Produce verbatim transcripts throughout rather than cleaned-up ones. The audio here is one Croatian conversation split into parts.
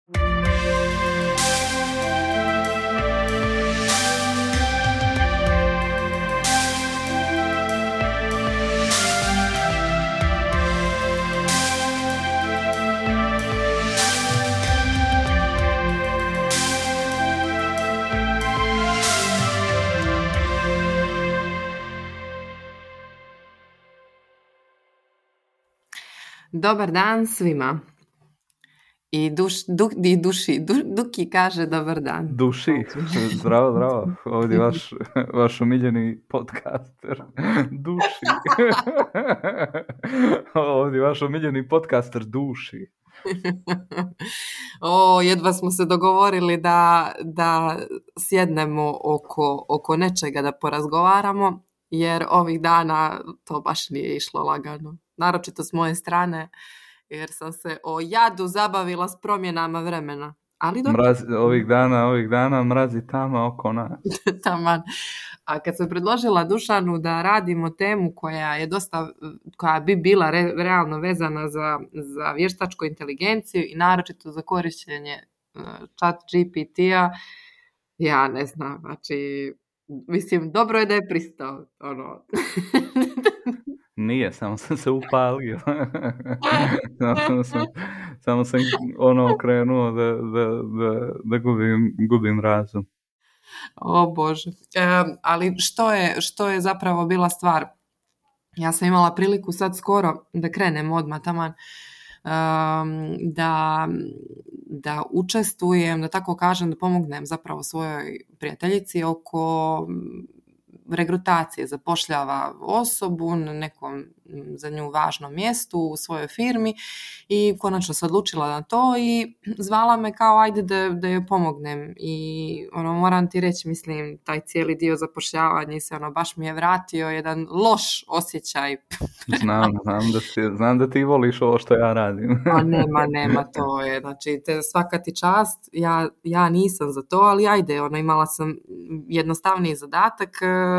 Dobar dan svima. I, duš, du, i duši, du, Duki kaže dobar dan. Duši, zdravo, zdravo. Ovdje vaš, vaš omiljeni podcaster. Duši. Ovdje vaš omiljeni podcaster Duši. O, jedva smo se dogovorili da, da sjednemo oko, oko nečega da porazgovaramo, jer ovih dana to baš nije išlo lagano. Naročito s moje strane, jer sam se o jadu zabavila s promjenama vremena. Ali dobro. Mrazi, ovih dana, ovih dana mrazi tama oko nas. Taman. A kad sam predložila Dušanu da radimo temu koja je dosta, koja bi bila re, realno vezana za, za vještačku inteligenciju i naročito za korištenje uh, chat G P T-a, ja ne znam, znači, mislim, dobro je da je pristao, ono... Nije, samo sam se upalio. samo, sam, samo sam ono okrenuo da, da, da, da gubim, gubim razum. O Bože. E, ali što je, što je zapravo bila stvar? Ja sam imala priliku sad skoro da krenem odmah taman, um, da, da učestvujem, da tako kažem, da pomognem zapravo svojoj prijateljici oko regrutacije, zapošljava osobu na nekom za nju važnom mjestu u svojoj firmi i konačno se odlučila na to i zvala me kao ajde da, da joj pomognem i ono, moram ti reći, mislim, taj cijeli dio zapošljavanja se ono, baš mi je vratio jedan loš osjećaj. znam, znam, da ti, znam da ti voliš ovo što ja radim. A nema, nema, to je, znači, te, svaka ti čast, ja, ja nisam za to, ali ajde, ono, imala sam jednostavniji zadatak,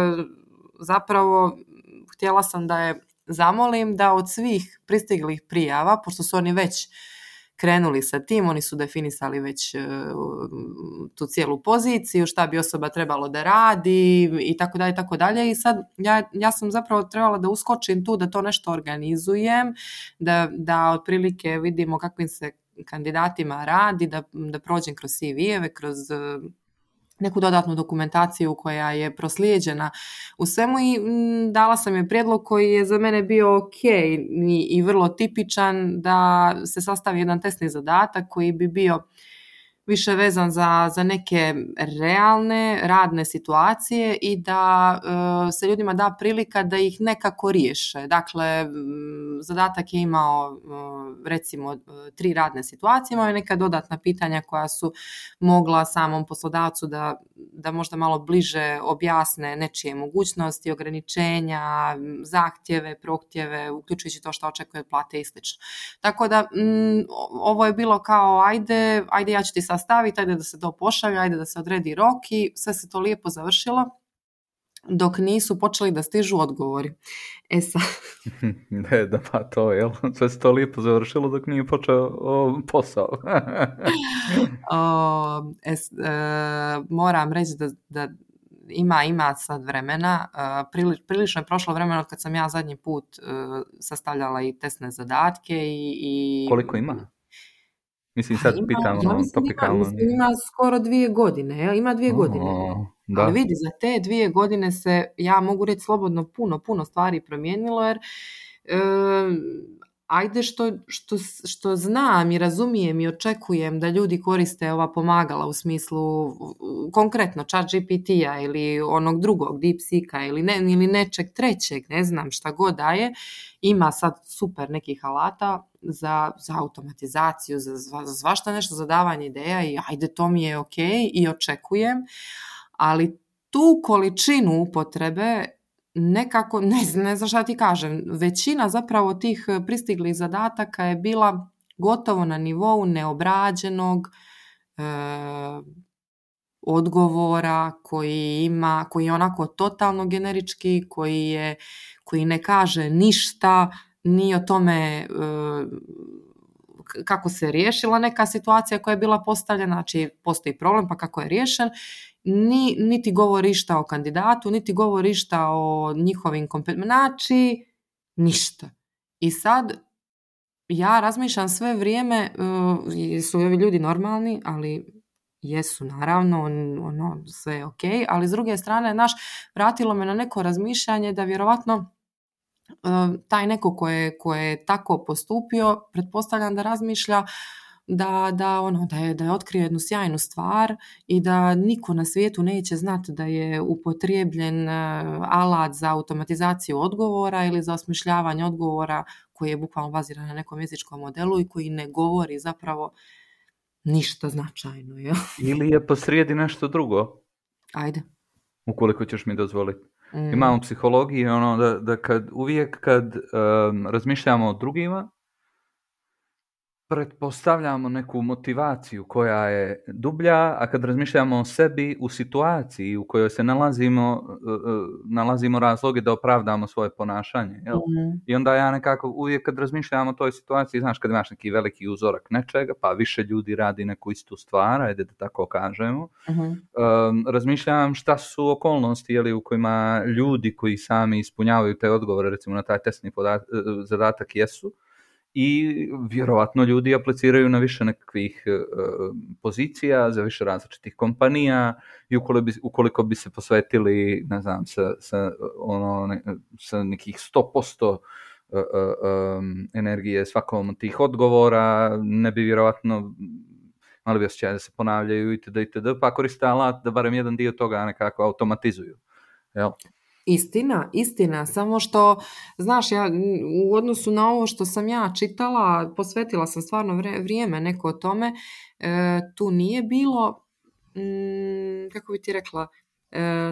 zapravo htjela sam da je zamolim da od svih pristiglih prijava, pošto su oni već krenuli sa tim, oni su definisali već uh, tu cijelu poziciju, šta bi osoba trebalo da radi i tako dalje, tako dalje. I sad ja, ja sam zapravo trebala da uskočim tu, da to nešto organizujem, da, da otprilike vidimo kakvim se kandidatima radi, da, da prođem kroz C V-eve, kroz uh, neku dodatnu dokumentaciju koja je proslijeđena u svemu i m, dala sam je prijedlog koji je za mene bio ok i, i vrlo tipičan da se sastavi jedan testni zadatak koji bi bio više vezan za, za neke realne radne situacije i da uh, se ljudima da prilika da ih nekako riješe. Dakle, m, zadatak je imao uh, recimo tri radne situacije, imao je neka dodatna pitanja koja su mogla samom poslodavcu da, da možda malo bliže objasne nečije mogućnosti, ograničenja, zahtjeve, prohtjeve, uključujući to što očekuje plate i slično. Tako da m, ovo je bilo kao ajde, ajde ja ću ti staviti, ajde da se to pošalje, ajde da se odredi rok i sve se to lijepo završilo dok nisu počeli da stižu odgovori. E sad... ne, da pa to, jel? Sve se to lijepo završilo dok nije počeo o, posao. o, es, e, moram reći da, da ima, ima sad vremena. E, prili, prilično je prošlo vremena od kad sam ja zadnji put e, sastavljala i testne zadatke i... i... Koliko ima? Mislim, sad ima, pitam ja ono, mislim, topikalno. Ima, mislim, ima skoro dvije godine, ima dvije o, godine. Da. Ali vidi, za te dvije godine se, ja mogu reći slobodno, puno, puno stvari promijenilo, jer e, ajde što, što, što znam i razumijem i očekujem da ljudi koriste ova pomagala u smislu konkretno chat G P T-a ili onog drugog DeepSeeka ili, ne, ili nečeg trećeg, ne znam šta god daje, ima sad super nekih alata za, za automatizaciju, za, za svašta nešto, za davanje ideja i ajde to mi je ok i očekujem, ali tu količinu upotrebe nekako, ne znam, ne znam šta ti kažem, većina zapravo tih pristiglih zadataka je bila gotovo na nivou neobrađenog e, odgovora koji ima, koji je onako totalno generički, koji, je, koji ne kaže ništa ni o tome e, kako se riješila neka situacija koja je bila postavljena, znači postoji problem pa kako je riješen, Ni, niti govori išta o kandidatu, niti govori išta o njihovim kompetencijama, znači ništa. I sad ja razmišljam sve vrijeme, uh, su ovi ljudi normalni, ali jesu naravno, ono, sve je ok, ali s druge strane, naš, vratilo me na neko razmišljanje da vjerovatno uh, taj neko ko je, ko je tako postupio, pretpostavljam da razmišlja da, da, ono, da, je, da je otkrio jednu sjajnu stvar i da niko na svijetu neće znati da je upotrijebljen uh, alat za automatizaciju odgovora ili za osmišljavanje odgovora koji je bukvalno baziran na nekom jezičkom modelu i koji ne govori zapravo ništa značajno. Ja? Ili je posrijedi nešto drugo. Ajde. Ukoliko ćeš mi dozvoliti. Mm. Imamo u psihologiji ono da, da kad, uvijek kad um, razmišljamo o drugima, pretpostavljamo neku motivaciju koja je dublja, a kad razmišljamo o sebi u situaciji u kojoj se nalazimo, uh, nalazimo razloge da opravdamo svoje ponašanje. Jel? Mm. I onda ja nekako uvijek kad razmišljam o toj situaciji, znaš, kad imaš neki veliki uzorak nečega, pa više ljudi radi neku istu stvar, ajde da tako kažemo, mm-hmm. um, razmišljam šta su okolnosti jeli, u kojima ljudi koji sami ispunjavaju te odgovore, recimo na taj testni podat- zadatak jesu, i vjerovatno ljudi apliciraju na više nekakvih uh, pozicija, za više različitih kompanija i ukoliko bi, ukoliko bi se posvetili, ne znam, sa, sa, ono, ne, sa nekih sto posto uh, uh, um, energije svakom od tih odgovora, ne bi vjerovatno mali bi osjećaj da se ponavljaju itd. itd. Pa koriste alat da barem jedan dio toga nekako automatizuju. Jel? Istina, istina, samo što, znaš, ja u odnosu na ovo što sam ja čitala, posvetila sam stvarno vrijeme neko o tome, e, tu nije bilo, m, kako bi ti rekla, e,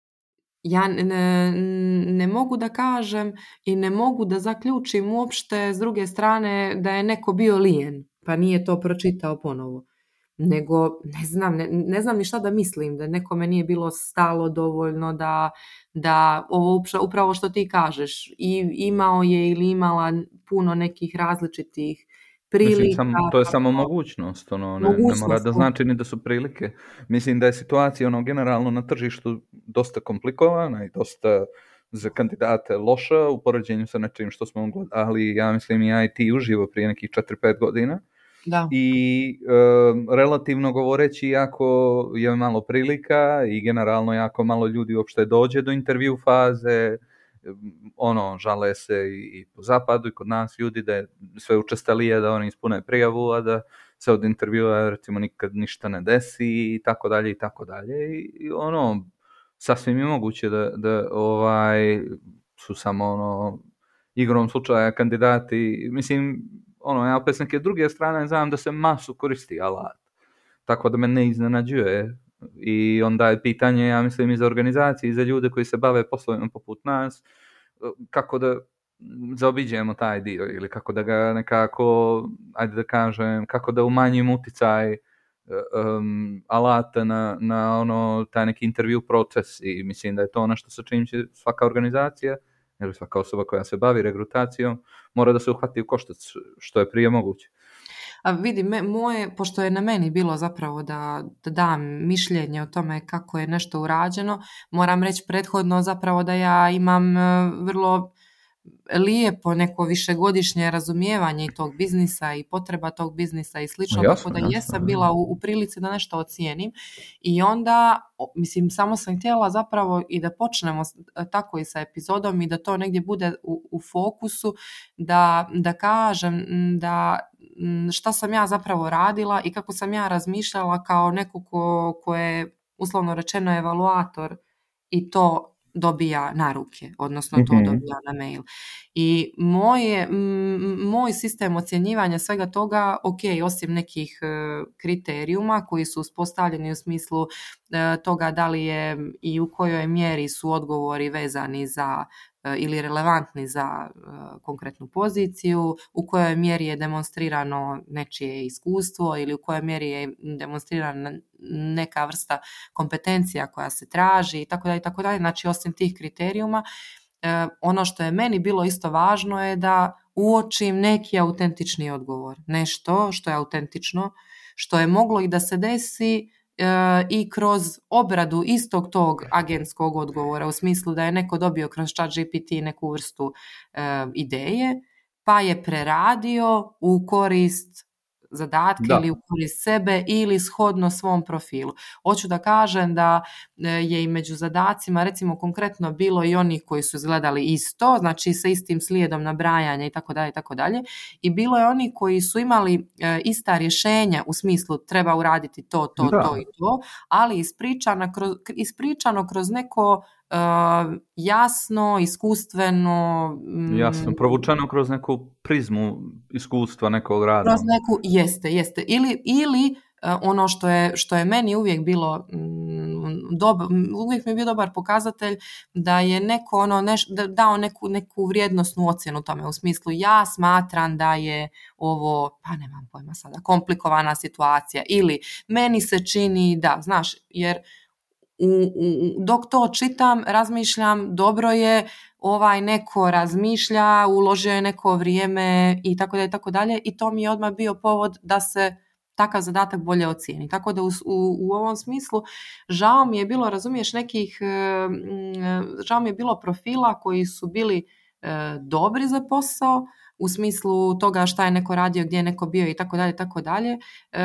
ja ne, ne mogu da kažem i ne mogu da zaključim uopšte s druge strane da je neko bio lijen, pa nije to pročitao ponovo. Nego, ne znam, ne, ne znam ni šta da mislim, da nekome nije bilo stalo dovoljno da, da ovo upravo što ti kažeš, i imao je ili imala puno nekih različitih prilika. Mislim, sam, to je samo mogućnost, ono, ne, mogućnost, ne mora da znači ni da su prilike. Mislim da je situacija ono, generalno na tržištu dosta komplikovana i dosta za kandidate loša u poređenju sa nečim što smo gledali, ja mislim i I T uživo prije nekih četiri pet godina. Da. I e, relativno govoreći jako je malo prilika i generalno jako malo ljudi uopšte dođe do intervju faze, ono, žale se i, i po zapadu i kod nas ljudi da je sve učestalije da oni ispune prijavu, a da se od intervjua recimo nikad ništa ne desi i tako dalje i tako dalje i ono, sasvim je moguće da, da ovaj, su samo ono, igrom slučaja kandidati, mislim, ono, ja opet s neke druge strane znam da se masu koristi alat, tako da me ne iznenađuje i onda je pitanje, ja mislim, i za organizacije i za ljude koji se bave poslovima poput nas, kako da zaobiđemo taj dio ili kako da ga nekako, ajde da kažem, kako da umanjimo uticaj um, alata na, na ono, taj neki intervju proces i mislim da je to nešto sa čim će svaka organizacija ili svaka osoba koja se bavi regrutacijom mora da se uhvati u koštac što je prije moguće. A vidi, me, moje, pošto je na meni bilo zapravo da, da dam mišljenje o tome kako je nešto urađeno, moram reći prethodno zapravo da ja imam vrlo lijepo neko višegodišnje razumijevanje i tog biznisa i potreba tog biznisa i slično, jasno, tako da jasno, jesam bila u, u prilici da nešto ocijenim i onda, mislim, samo sam htjela zapravo i da počnemo tako i sa epizodom i da to negdje bude u, u fokusu, da, da kažem da šta sam ja zapravo radila i kako sam ja razmišljala kao neko ko, ko je uslovno rečeno evaluator i to dobija na ruke, odnosno to mm-hmm. dobija na mail. I moje, m, moj sistem ocjenjivanja svega toga, ok, osim nekih e, kriterijuma koji su uspostavljeni u smislu e, toga da li je i u kojoj mjeri su odgovori vezani za e, ili relevantni za e, konkretnu poziciju, u kojoj mjeri je demonstrirano nečije iskustvo ili u kojoj mjeri je demonstrirana neka vrsta kompetencija koja se traži i tako dalje, tako dalje. Znači, osim tih kriterijuma, e, ono što je meni bilo isto važno je da uočim neki autentični odgovor. Nešto što je autentično, što je moglo i da se desi e, i kroz obradu istog tog agentskog odgovora, u smislu da je neko dobio kroz ChatGPT neku vrstu e, ideje, pa je preradio u korist zadatke Da. ili u korist sebe ili shodno svom profilu. Hoću da kažem da je i među zadacima recimo konkretno bilo i onih koji su izgledali isto, znači sa istim slijedom nabrajanja i tako dalje i tako dalje, i bilo je oni koji su imali e, ista rješenja u smislu treba uraditi to, to, Da. to i to, ali ispričano kroz, ispričano kroz neko Uh, jasno, iskustveno, mm, Jasno, provučeno kroz neku prizmu iskustva nekog rada. kroz neku, jeste, jeste. Ili, ili uh, ono što je, što je meni uvijek bilo mm, dob, uvijek mi je bio dobar pokazatelj da je neko ono neš, da, dao neku, neku vrijednosnu ocjenu tome, u smislu ja smatram da je ovo, pa nemam pojma sada, komplikovana situacija, ili meni se čini da, znaš, jer U, u, dok to čitam, razmišljam, dobro je, ovaj neko razmišlja, uložio je neko vrijeme i tako dalje, tako dalje, i to mi je odmah bio povod da se takav zadatak bolje ocijeni. Tako da u, u, u ovom smislu žao mi je bilo, razumiješ, nekih, žao mi je bilo profila koji su bili e, dobri za posao, u smislu toga šta je neko radio, gdje je neko bio i tako dalje, tako dalje,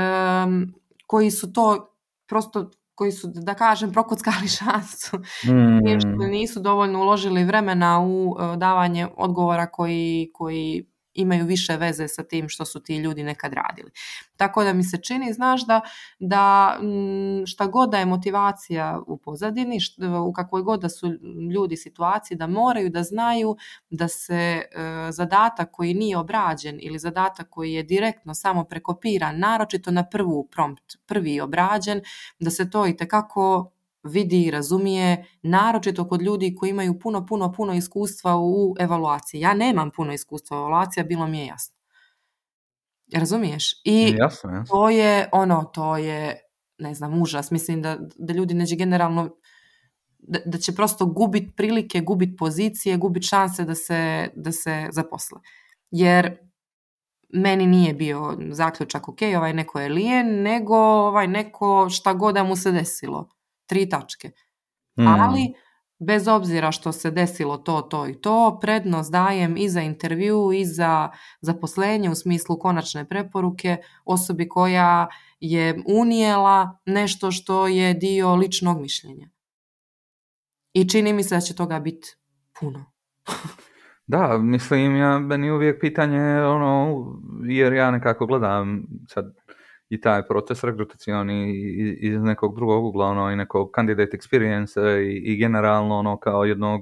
koji su to prosto koji su, da kažem, prokockali šansu, mm. što nisu dovoljno uložili vremena u davanje odgovora koji, koji imaju više veze sa tim što su ti ljudi nekad radili. Tako da mi se čini, znaš, da, da šta god da je motivacija u pozadini, šta, u kakvoj god da su ljudi situaciji, da moraju da znaju da se e, zadatak koji nije obrađen ili zadatak koji je direktno samo prekopiran, naročito na prvu prompt, prvi obrađen, da se to itekako vidi i razumije, naročito kod ljudi koji imaju puno, puno, puno iskustva u evaluaciji. Ja nemam puno iskustva u evaluaciji, bilo mi je jasno. Razumiješ? I jasno, jasno. to je, ono, to je, ne znam, užas. Mislim da, da ljudi neće generalno, da, da će prosto gubiti prilike, gubiti pozicije, gubiti šanse da se, da se zaposle. Jer meni nije bio zaključak, ok, ovaj neko je lijen, nego ovaj neko šta god da mu se desilo. Tri tačke. Mm. Ali, bez obzira što se desilo to, to i to, prednost dajem i za intervju i za zaposlenje u smislu konačne preporuke osobi koja je unijela nešto što je dio ličnog mišljenja. I čini mi se da će toga biti puno. Da, mislim, ja, meni uvijek pitanje, ono, jer ja nekako gledam sad i taj proces rekrutacioni iz nekog drugog ugla, ono, i nekog candidate experience i, i generalno ono kao jednog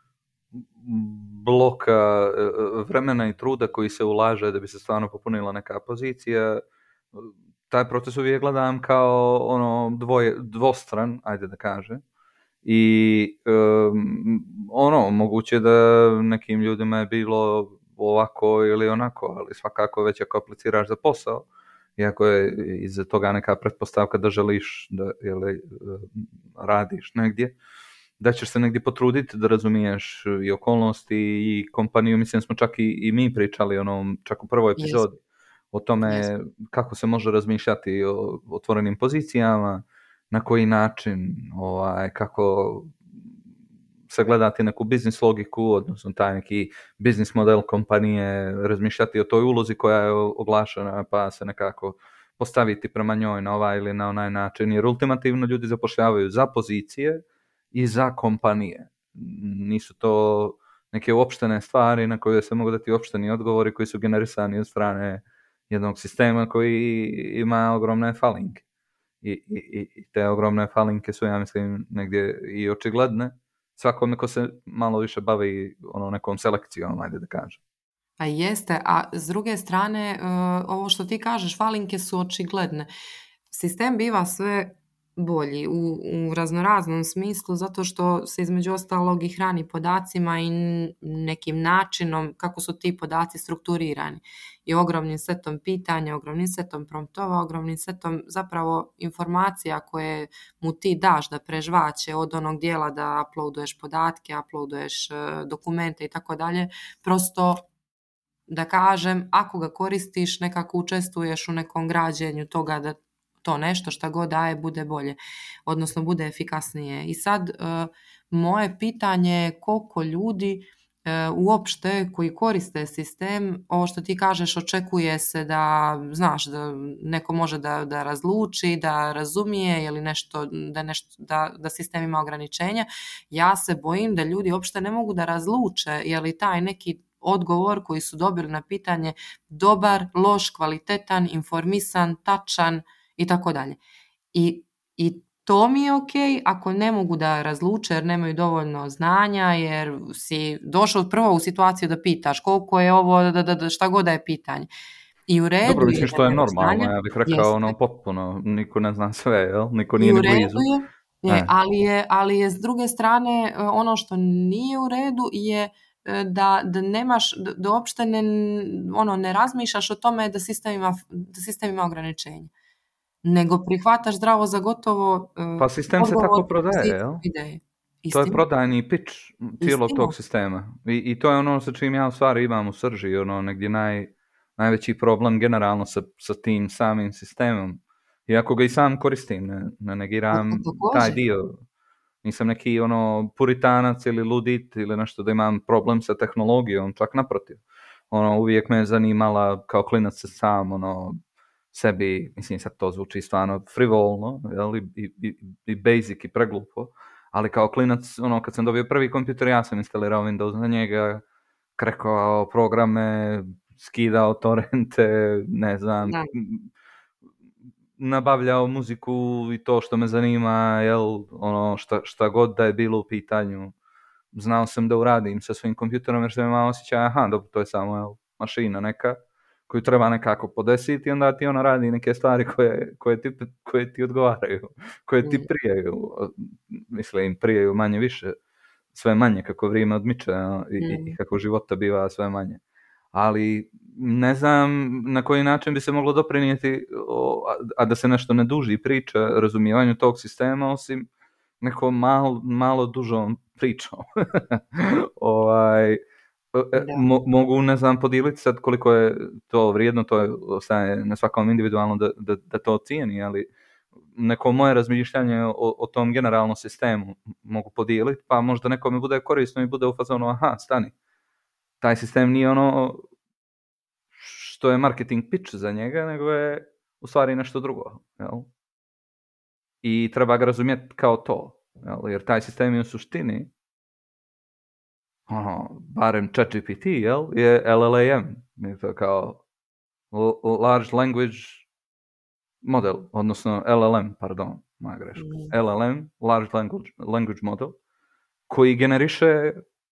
bloka vremena i truda koji se ulaže da bi se stvarno popunila neka pozicija. Taj proces uvijek gledam kao ono dvoje, dvostran, ajde da kažem. I um, ono, moguće da nekim ljudima je bilo ovako ili onako, ali svakako već ako apliciraš za posao, iako je iza toga neka pretpostavka da želiš da jeli, radiš negdje, da ćeš se negdje potruditi da razumiješ i okolnosti i kompaniju. Mislim smo čak i, i mi pričali onom, čak u prvoj epizodi yes. o tome yes. kako se može razmišljati o otvorenim pozicijama, na koji način, ovaj, kako sagledati neku biznis logiku, odnosno taj neki biznis model kompanije, razmišljati o toj ulozi koja je oglašena, pa se nekako postaviti prema njoj na ovaj ili na onaj način, jer ultimativno ljudi zapošljavaju za pozicije i za kompanije. Nisu to neke uopštene stvari na koje se mogu dati uopšteni odgovori koji su generisani od strane jednog sistema koji ima ogromne falinke. I, i, i te ogromne falinke su, ja mislim, negdje i očigledne svakome ko se malo više bavi ono nekom selekcijom, ajde da kažem. A jeste, a s druge strane, ovo što ti kažeš, falinke su očigledne. Sistem biva sve bolji u, u raznoraznom smislu, zato što se između ostalog i hrani podacima i nekim načinom kako su ti podaci strukturirani. I ogromnim setom pitanja, ogromnim setom promptova, ogromnim setom zapravo informacija koje mu ti daš da prežvaće od onog dijela da uploaduješ podatke, uploaduješ dokumente i tako dalje, prosto da kažem, ako ga koristiš, nekako učestvuješ u nekom građenju toga da to nešto šta god daje bude bolje, odnosno bude efikasnije. I sad moje pitanje je koliko ljudi uopšte koji koriste sistem, ovo što ti kažeš, očekuje se da, znaš, da neko može da, da razluči, da razumije ili nešto, da, nešto da, da sistem ima ograničenja. Ja se bojim da ljudi uopšte ne mogu da razluče je li taj neki odgovor koji su dobili na pitanje dobar, loš, kvalitetan, informisan, tačan i tako dalje. I, i to mi je ok, ako ne mogu da razluče jer nemaju dovoljno znanja, jer si došao prvo u situaciju da pitaš koliko je ovo, da, da, da, šta god da je pitanje. I u redu. Dobro, mislim što je normalno, znanja, ja bih rekao jeste. ono potpuno, niko ne zna sve, jel? Niko I nije u ni redu blizu. je, je, ali je, ali je s druge strane ono što nije u redu je da, da nemaš, da, da uopšte ne, ono, ne razmišljaš o tome da sistem ima, da sistem ima ograničenje. Nego prihvataš zdravo za gotovo uh, Pa sistem se tako prodaje, jel? Ideje. To je prodajni pitch cijelog Istina. tog sistema. I, I to je ono sa čim ja u stvari imam u srži, ono negdje naj, najveći problem generalno sa, sa tim samim sistemom. Iako ga i sam koristim, ne, ne negiram taj dio. Nisam neki ono puritanac ili ludit ili nešto da imam problem sa tehnologijom, čak naprotiv. Ono, uvijek me je zanimala kao klinac se sam, ono, sebi, mislim sad to zvuči stvarno frivolno, jel, i, i, i basic i preglupo, ali kao klinac, ono, kad sam dobio prvi kompjuter, ja sam instalirao Windows na njega, krekao programe, skidao torrente, ne znam, da. Nabavljao muziku i to što me zanima, jel, ono, šta, šta god da je bilo u pitanju. Znao sam da uradim sa svojim kompjuterom jer sam imao osjećaj, aha, dobro, to je samo, jel, mašina neka koju treba nekako podesiti i onda ti ona radi neke stvari koje, koje, ti, koje ti odgovaraju, koje ti prijaju, mislim, prijaju manje više, sve manje kako vrijeme odmiče, jel, i, i kako života biva sve manje. Ali ne znam na koji način bi se moglo doprinijeti, a da se nešto ne duži priča razumijevanju tog sistema, osim nekom malo, malo dužom pričom. ovaj, mo, mogu, ne znam, podijeliti sad koliko je to vrijedno, to je ostaje na svakom individualno da, da, da to cijeni, ali neko moje razmišljanje o, o tom generalnom sistemu mogu podijeliti, pa možda nekome bude korisno i bude u fazonu, aha, stani. Taj sistem nije ono što je marketing pitch za njega, nego je u stvari nešto drugo. Jel? I treba ga razumjeti kao to. Jel? Jer taj sistem je u suštini, ono, barem ChatGPT, jel? Je L L M. Je to kao Large Language Model, odnosno L L M, pardon, moja greška. Mm. L L M, Large Language, language Model, koji generiše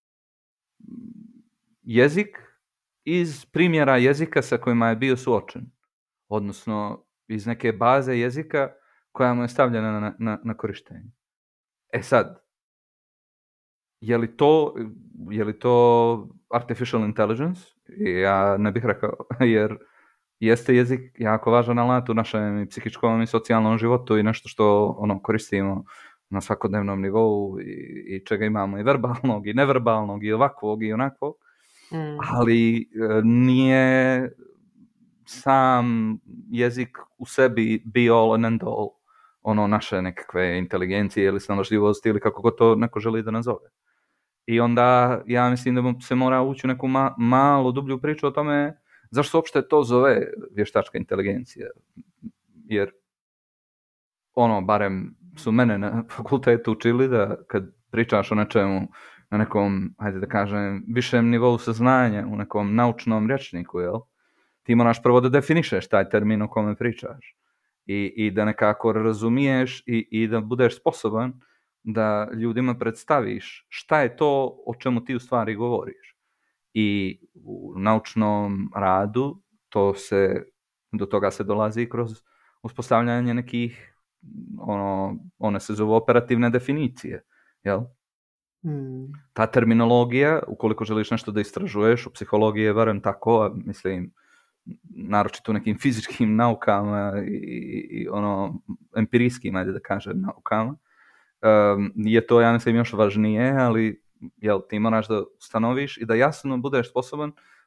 jezik iz primjera jezika sa kojima je bio suočen. Odnosno, iz neke baze jezika koja mu je stavljena na, na, na korištenje. E sad, je li to, je li to artificial intelligence? Ja ne bih rekao, jer jeste jezik jako važan alat u našem psihičkom i socijalnom životu i nešto što ono koristimo na svakodnevnom nivou i, i čega imamo i verbalnog i neverbalnog i ovakvog i onakvog. Mm. Ali nije sam jezik u sebi be all and end all ono naše nekakve inteligencije ili snalažljivosti ili kako god to neko želi da nazove. I onda ja mislim da se mora ući u neku ma, malo dublju priču o tome zašto se uopšte to zove vještačka inteligencija. Jer ono, barem su mene na fakultetu učili da kad pričaš o nečemu na nekom, hajde da kažem, višem nivou saznanja, u nekom naučnom rječniku, jel? Ti moraš prvo da definišeš taj termin o kome pričaš i, i da nekako razumiješ i, i da budeš sposoban da ljudima predstaviš šta je to o čemu ti u stvari govoriš. I u naučnom radu to se, do toga se dolazi kroz uspostavljanje nekih, ono, one se zovu operativne definicije, jel? Hmm. Ta terminologija, ukoliko želiš nešto da istražuješ, u psihologiji je barem tako, mislim, naročito u nekim fizičkim naukama i, i ono, empirijskim, ajde da kažem, naukama, um, je to, ja mislim, još važnije, ali jel, ti moraš da ustanoviš i da jasno budeš sposoban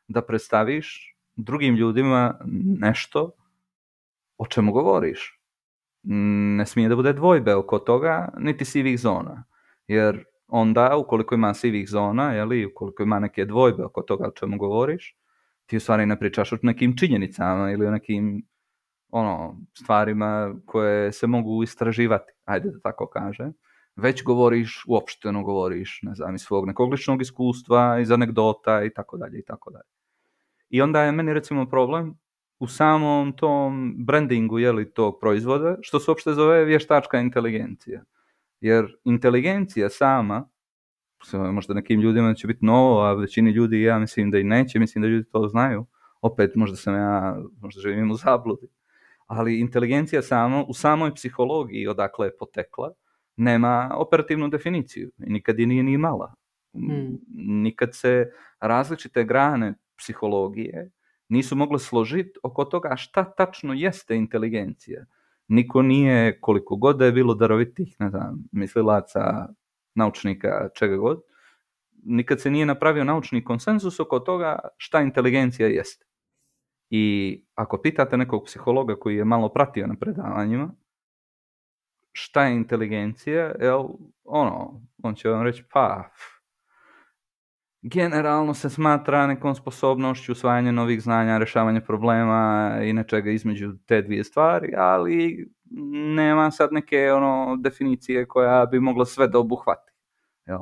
da predstaviš drugim ljudima nešto o čemu govoriš. Ne smije da bude dvojbe oko toga, niti sivih zona. Jer onda, ukoliko ima sivih zona, jeli, ukoliko ima neke dvojbe oko toga o čemu govoriš, ti u stvari ne pričaš o nekim činjenicama ili o nekim ono, stvarima koje se mogu istraživati, ajde da tako kažem. Već govoriš, uopšteno govoriš, ne znam, iz svog nekog ličnog iskustva, iz anegdota i tako dalje i tako dalje. I onda je meni recimo problem u samom tom brandingu, jeli, tog proizvoda, što se uopšte zove vještačka inteligencija. Jer inteligencija sama, možda nekim ljudima će biti novo, a većini ljudi ja mislim da i neće, mislim da ljudi to znaju. Opet možda sam ja, možda živim u zabludi. Ali inteligencija sama, u samoj psihologiji odakle je potekla, nema operativnu definiciju i nikad je nije ni imala. Hmm. Nikad se različite grane psihologije nisu mogle složiti oko toga šta tačno jeste inteligencija. Niko nije, koliko god da je bilo darovitih, ne znam, mislilaca, naučnika, čega god, nikad se nije napravio naučni konsenzus oko toga šta inteligencija jeste. I ako pitate nekog psihologa koji je malo pratio na predavanjima, šta je inteligencija, jel, ono, on će vam reći, pa, generalno se smatra nekom sposobnošću usvajanja novih znanja, rješavanja problema i nečega između te dvije stvari, ali nema sad neke ono definicije koja bi mogla sve da obuhvati. Jel?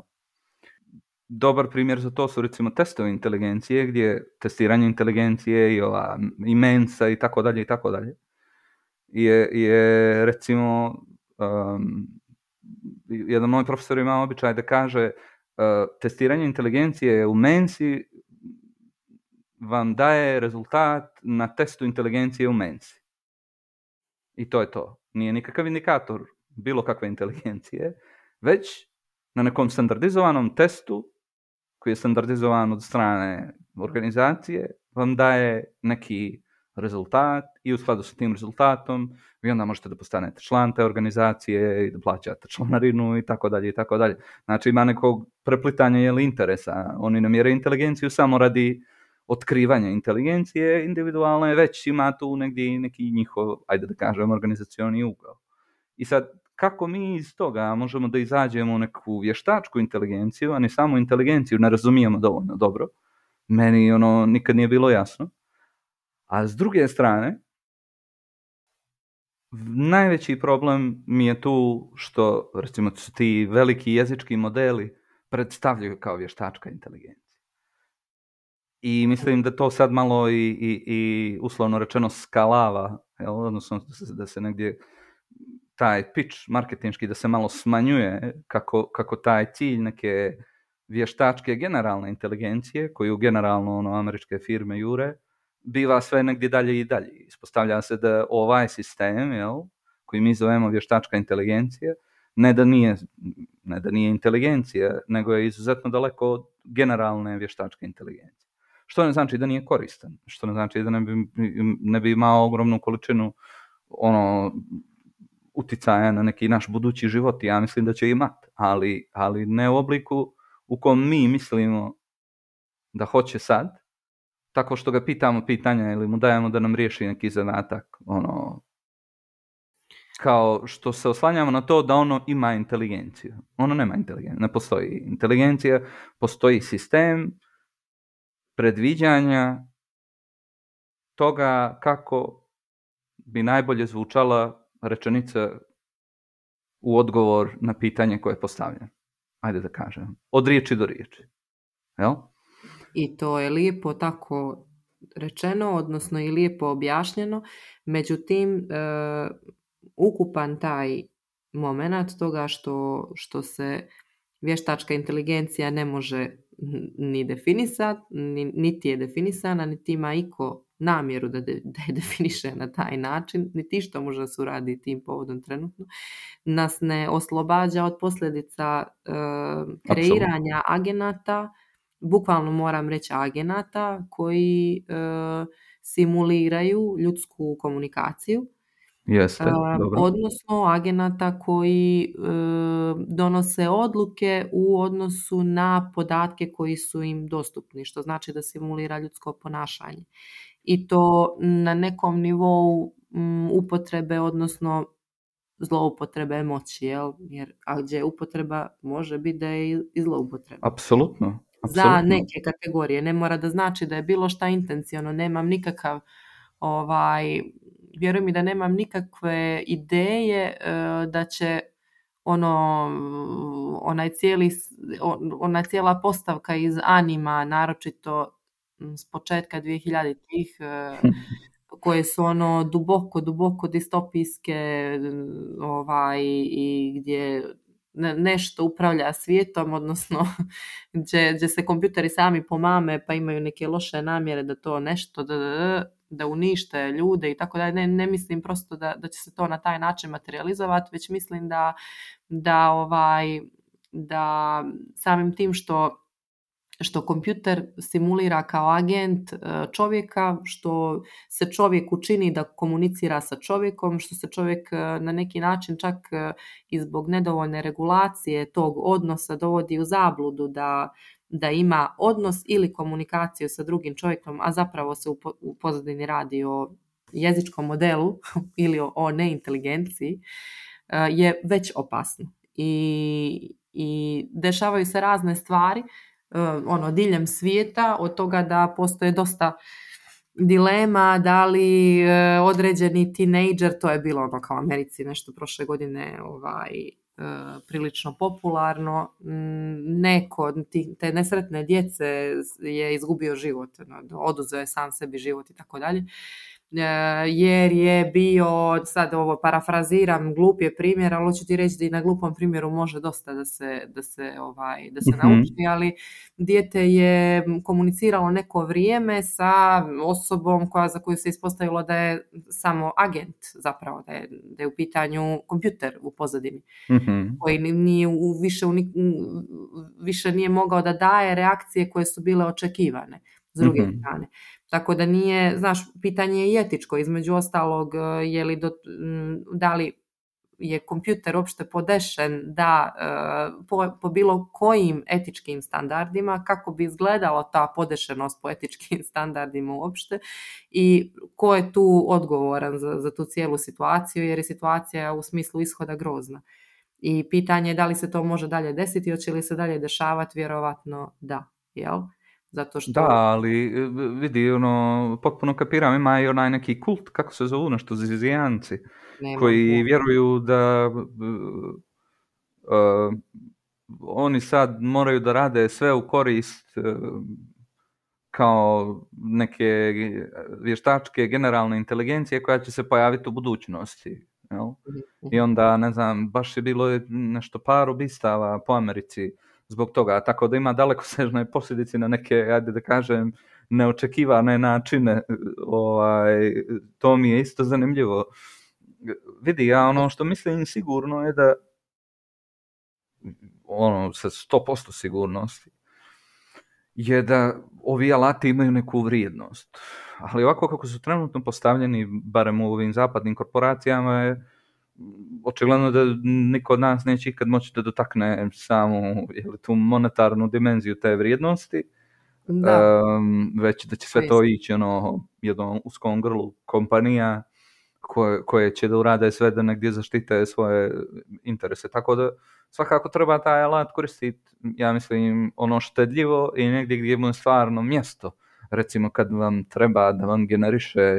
Dobar primjer za to su recimo testovi inteligencije, gdje testiranje inteligencije i ova i mensa i tako dalje i tako dalje je, je recimo um, jedan moj profesor ima običaj da kaže uh, testiranje inteligencije u mensi vam daje rezultat na testu inteligencije u mensi. I to je to. Nije nikakav indikator bilo kakve inteligencije, već na nekom standardizovanom testu koji je standardizovan od strane organizacije, vam daje neki rezultat i u skladu sa tim rezultatom vi onda možete da postanete član te organizacije i da plaćate članarinu i tako dalje i tako dalje. Znači ima nekog preplitanja ili interesa. Oni ne mjere inteligenciju samo radi otkrivanja inteligencije individualne, već ima tu negdje neki njihov, ajde da kažem, organizacioni ugao. I sad, kako mi iz toga možemo da izađemo u neku vještačku inteligenciju, a ne samo inteligenciju, ne razumijemo dovoljno dobro. Meni ono nikad nije bilo jasno. A s druge strane, najveći problem mi je tu što, recimo, ti veliki jezički modeli predstavljaju kao vještačka inteligencija. I mislim da to sad malo i, i, i uslovno rečeno skalava, jel? Odnosno da se, da se negdje taj pitch marketinški da se malo smanjuje kako, kako taj cilj neke vještačke generalne inteligencije koju generalno ono, američke firme jure, biva sve negdje dalje i dalje. Ispostavlja se da ovaj sistem, jel, koji mi zovemo vještačka inteligencija, ne da nije, ne da nije inteligencija, nego je izuzetno daleko od generalne vještačke inteligencije. Što ne znači da nije koristan, što ne znači da ne bi, ne bi imao ogromnu količinu ono, uticaja na neki naš budući život. Ja mislim da će imati, ali, ali ne u obliku u kom mi mislimo da hoće sad, tako što ga pitamo pitanja ili mu dajemo da nam riješi neki zadatak, ono, kao što se oslanjamo na to da ono ima inteligenciju. Ono nema inteligenciju, ne postoji inteligencija, postoji sistem predviđanja toga kako bi najbolje zvučala rečenica u odgovor na pitanje koje je postavljeno. Ajde da kažem. Od riječi do riječi. Jel? I to je lijepo tako rečeno, odnosno i lijepo objašnjeno. Međutim, e, ukupan taj moment toga što, što se vještačka inteligencija ne može ni definisati, ni, niti je definisana, niti ima iko namjeru da, de, da je definiše na taj način, niti što može da se uradi tim povodom trenutno, nas ne oslobađa od posljedica e, kreiranja Absolutno. agenata, bukvalno moram reći agenata, koji e, simuliraju ljudsku komunikaciju Jeste, dobro. Odnosno agenata koji donose odluke u odnosu na podatke koji su im dostupni, što znači da simulira ljudsko ponašanje. I to na nekom nivou upotrebe, odnosno zloupotrebe moći, jel? Jer a gdje upotreba može biti da je i zloupotreba. Apsolutno. Za neke kategorije. Ne mora da znači da je bilo šta intenciono. Nemam nikakav, ovaj, vjerujem mi da nemam nikakve ideje da će ono, onaj cijeli, ona cijela postavka iz anima, naročito s početka dvije hiljaditih, koje su ono duboko, duboko distopijske, ovaj, i gdje nešto upravlja svijetom, odnosno gdje, gdje se kompjuteri sami pomame pa imaju neke loše namjere da to nešto, da, da unište ljude i tako dalje. Ne, ne mislim prosto da, da će se to na taj način materializovati, već mislim da, da, ovaj, da samim tim što što kompjuter simulira kao agent čovjeka, što se čovjek učini da komunicira sa čovjekom, što se čovjek na neki način čak i zbog nedovoljne regulacije tog odnosa dovodi u zabludu da, da ima odnos ili komunikaciju sa drugim čovjekom, a zapravo se u, po, u pozadini radi o jezičkom modelu ili o, o neinteligenciji, je već opasno. I, i dešavaju se razne stvari ono diljem svijeta, od toga da postoje dosta dilema da li određeni tinejdžer, to je bilo ono kao u Americi nešto prošle godine ovaj, prilično popularno, neko te nesretne djece je izgubio život, oduzeo je sam sebi život i tako dalje, jer je bio, sad ovo parafraziram, glup je primjer, ali hoću ti reći da i na glupom primjeru može dosta da se, da se, ovaj, da se mm-hmm. nauči, ali dijete je komuniciralo neko vrijeme sa osobom koja, za koju se ispostavilo da je samo agent, zapravo da je, da je u pitanju kompjuter u pozadini, mm-hmm. koji nije u, više, u, više nije mogao da daje reakcije koje su bile očekivane s druge mm-hmm. strane. Tako da nije, znaš, pitanje je i etičko, između ostalog, je li do, da li je kompjuter uopšte podešen da po, po bilo kojim etičkim standardima, kako bi izgledala ta podešenost po etičkim standardima uopšte i ko je tu odgovoran za, za tu cijelu situaciju, jer je situacija u smislu ishoda grozna. I pitanje je da li se to može dalje desiti, hoće li se dalje dešavati, vjerovatno da, jel? Zato što... Da, ali vidi, ono, potpuno kapiram, ima i onaj neki kult, kako se zovu, nešto zizijanci, koji nema. Vjeruju da uh, uh, oni sad moraju da rade sve u korist uh, kao neke vještačke generalne inteligencije koja će se pojaviti u budućnosti. Jel? I onda, ne znam, baš je bilo nešto par ubistava po Americi zbog toga, tako da ima dalekosežne posljedice na neke, ajde da kažem, neočekivane načine. Ovaj, to mi je isto zanimljivo. Vidi, ja ono što mislim sigurno je da ono sa sto posto sigurnosti je da ovi alati imaju neku vrijednost. Ali ovako kako su trenutno postavljeni, barem u ovim zapadnim korporacijama, je očigledno da niko od nas neće ikad moći da dotakne samu jeli, tu monetarnu dimenziju te vrijednosti, da. Um, već da će sve to ići ono, jednom uskom grlu kompanija koje, koje će da urade sve da negdje zaštite svoje interese. Tako da svakako treba taj alat koristiti, ja mislim, ono štedljivo i negdje gdje mu je stvarno mjesto. Recimo kad vam treba da vam generiše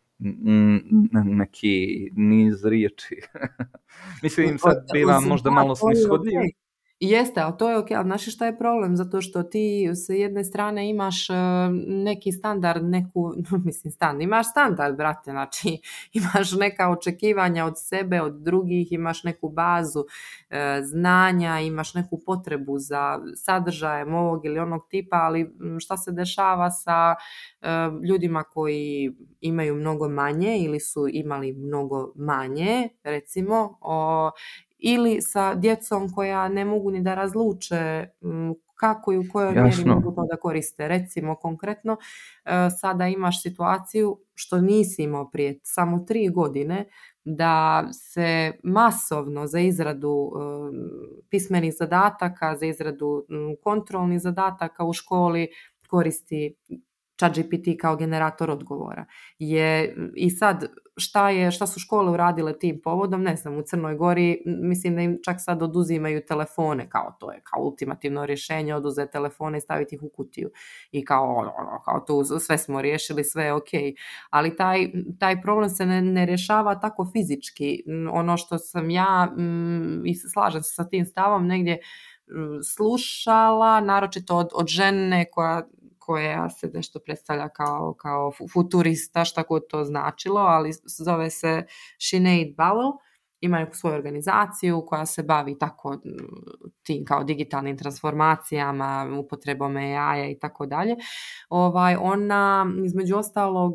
neki niz riječi. Mislim, sad bivam možda malo snishodljiv. Jeste, ali to je ok, ali znaš šta je problem? Zato što ti s jedne strane imaš neki standard, neku, mislim standard, imaš standard, brate, znači imaš neka očekivanja od sebe, od drugih, imaš neku bazu e, znanja, imaš neku potrebu za sadržajem ovog ili onog tipa, ali šta se dešava sa e, ljudima koji imaju mnogo manje ili su imali mnogo manje, recimo, o, ili sa djecom koja ne mogu ni da razluče kako i u kojoj Jasno. mjeri mogu to da koriste. Recimo konkretno, sada imaš situaciju što nisi imao prije samo tri godine, da se masovno za izradu pismenih zadataka, za izradu kontrolnih zadataka u školi koristi ChatGPT kao generator odgovora. Je, i sad, šta, je, šta su škole uradile tim povodom? Ne znam, u Crnoj Gori mislim da im čak sad oduzimaju telefone, kao to je kao ultimativno rješenje, oduzeti telefone i staviti ih u kutiju. I kao, ono, kao tu sve smo riješili, sve je ok. Ali taj, taj problem se ne, ne rješava tako fizički. Ono što sam ja, m, i slažem se sa tim stavom, negdje slušala, naročito od, od žene koja koja se nešto predstavlja kao, kao futurista, šta god to značilo, ali zove se Sinead Bowell, ima neku svoju organizaciju koja se bavi tako tim kao digitalnim transformacijama, upotrebom A I-a i tako dalje. Ovaj, ona između ostalog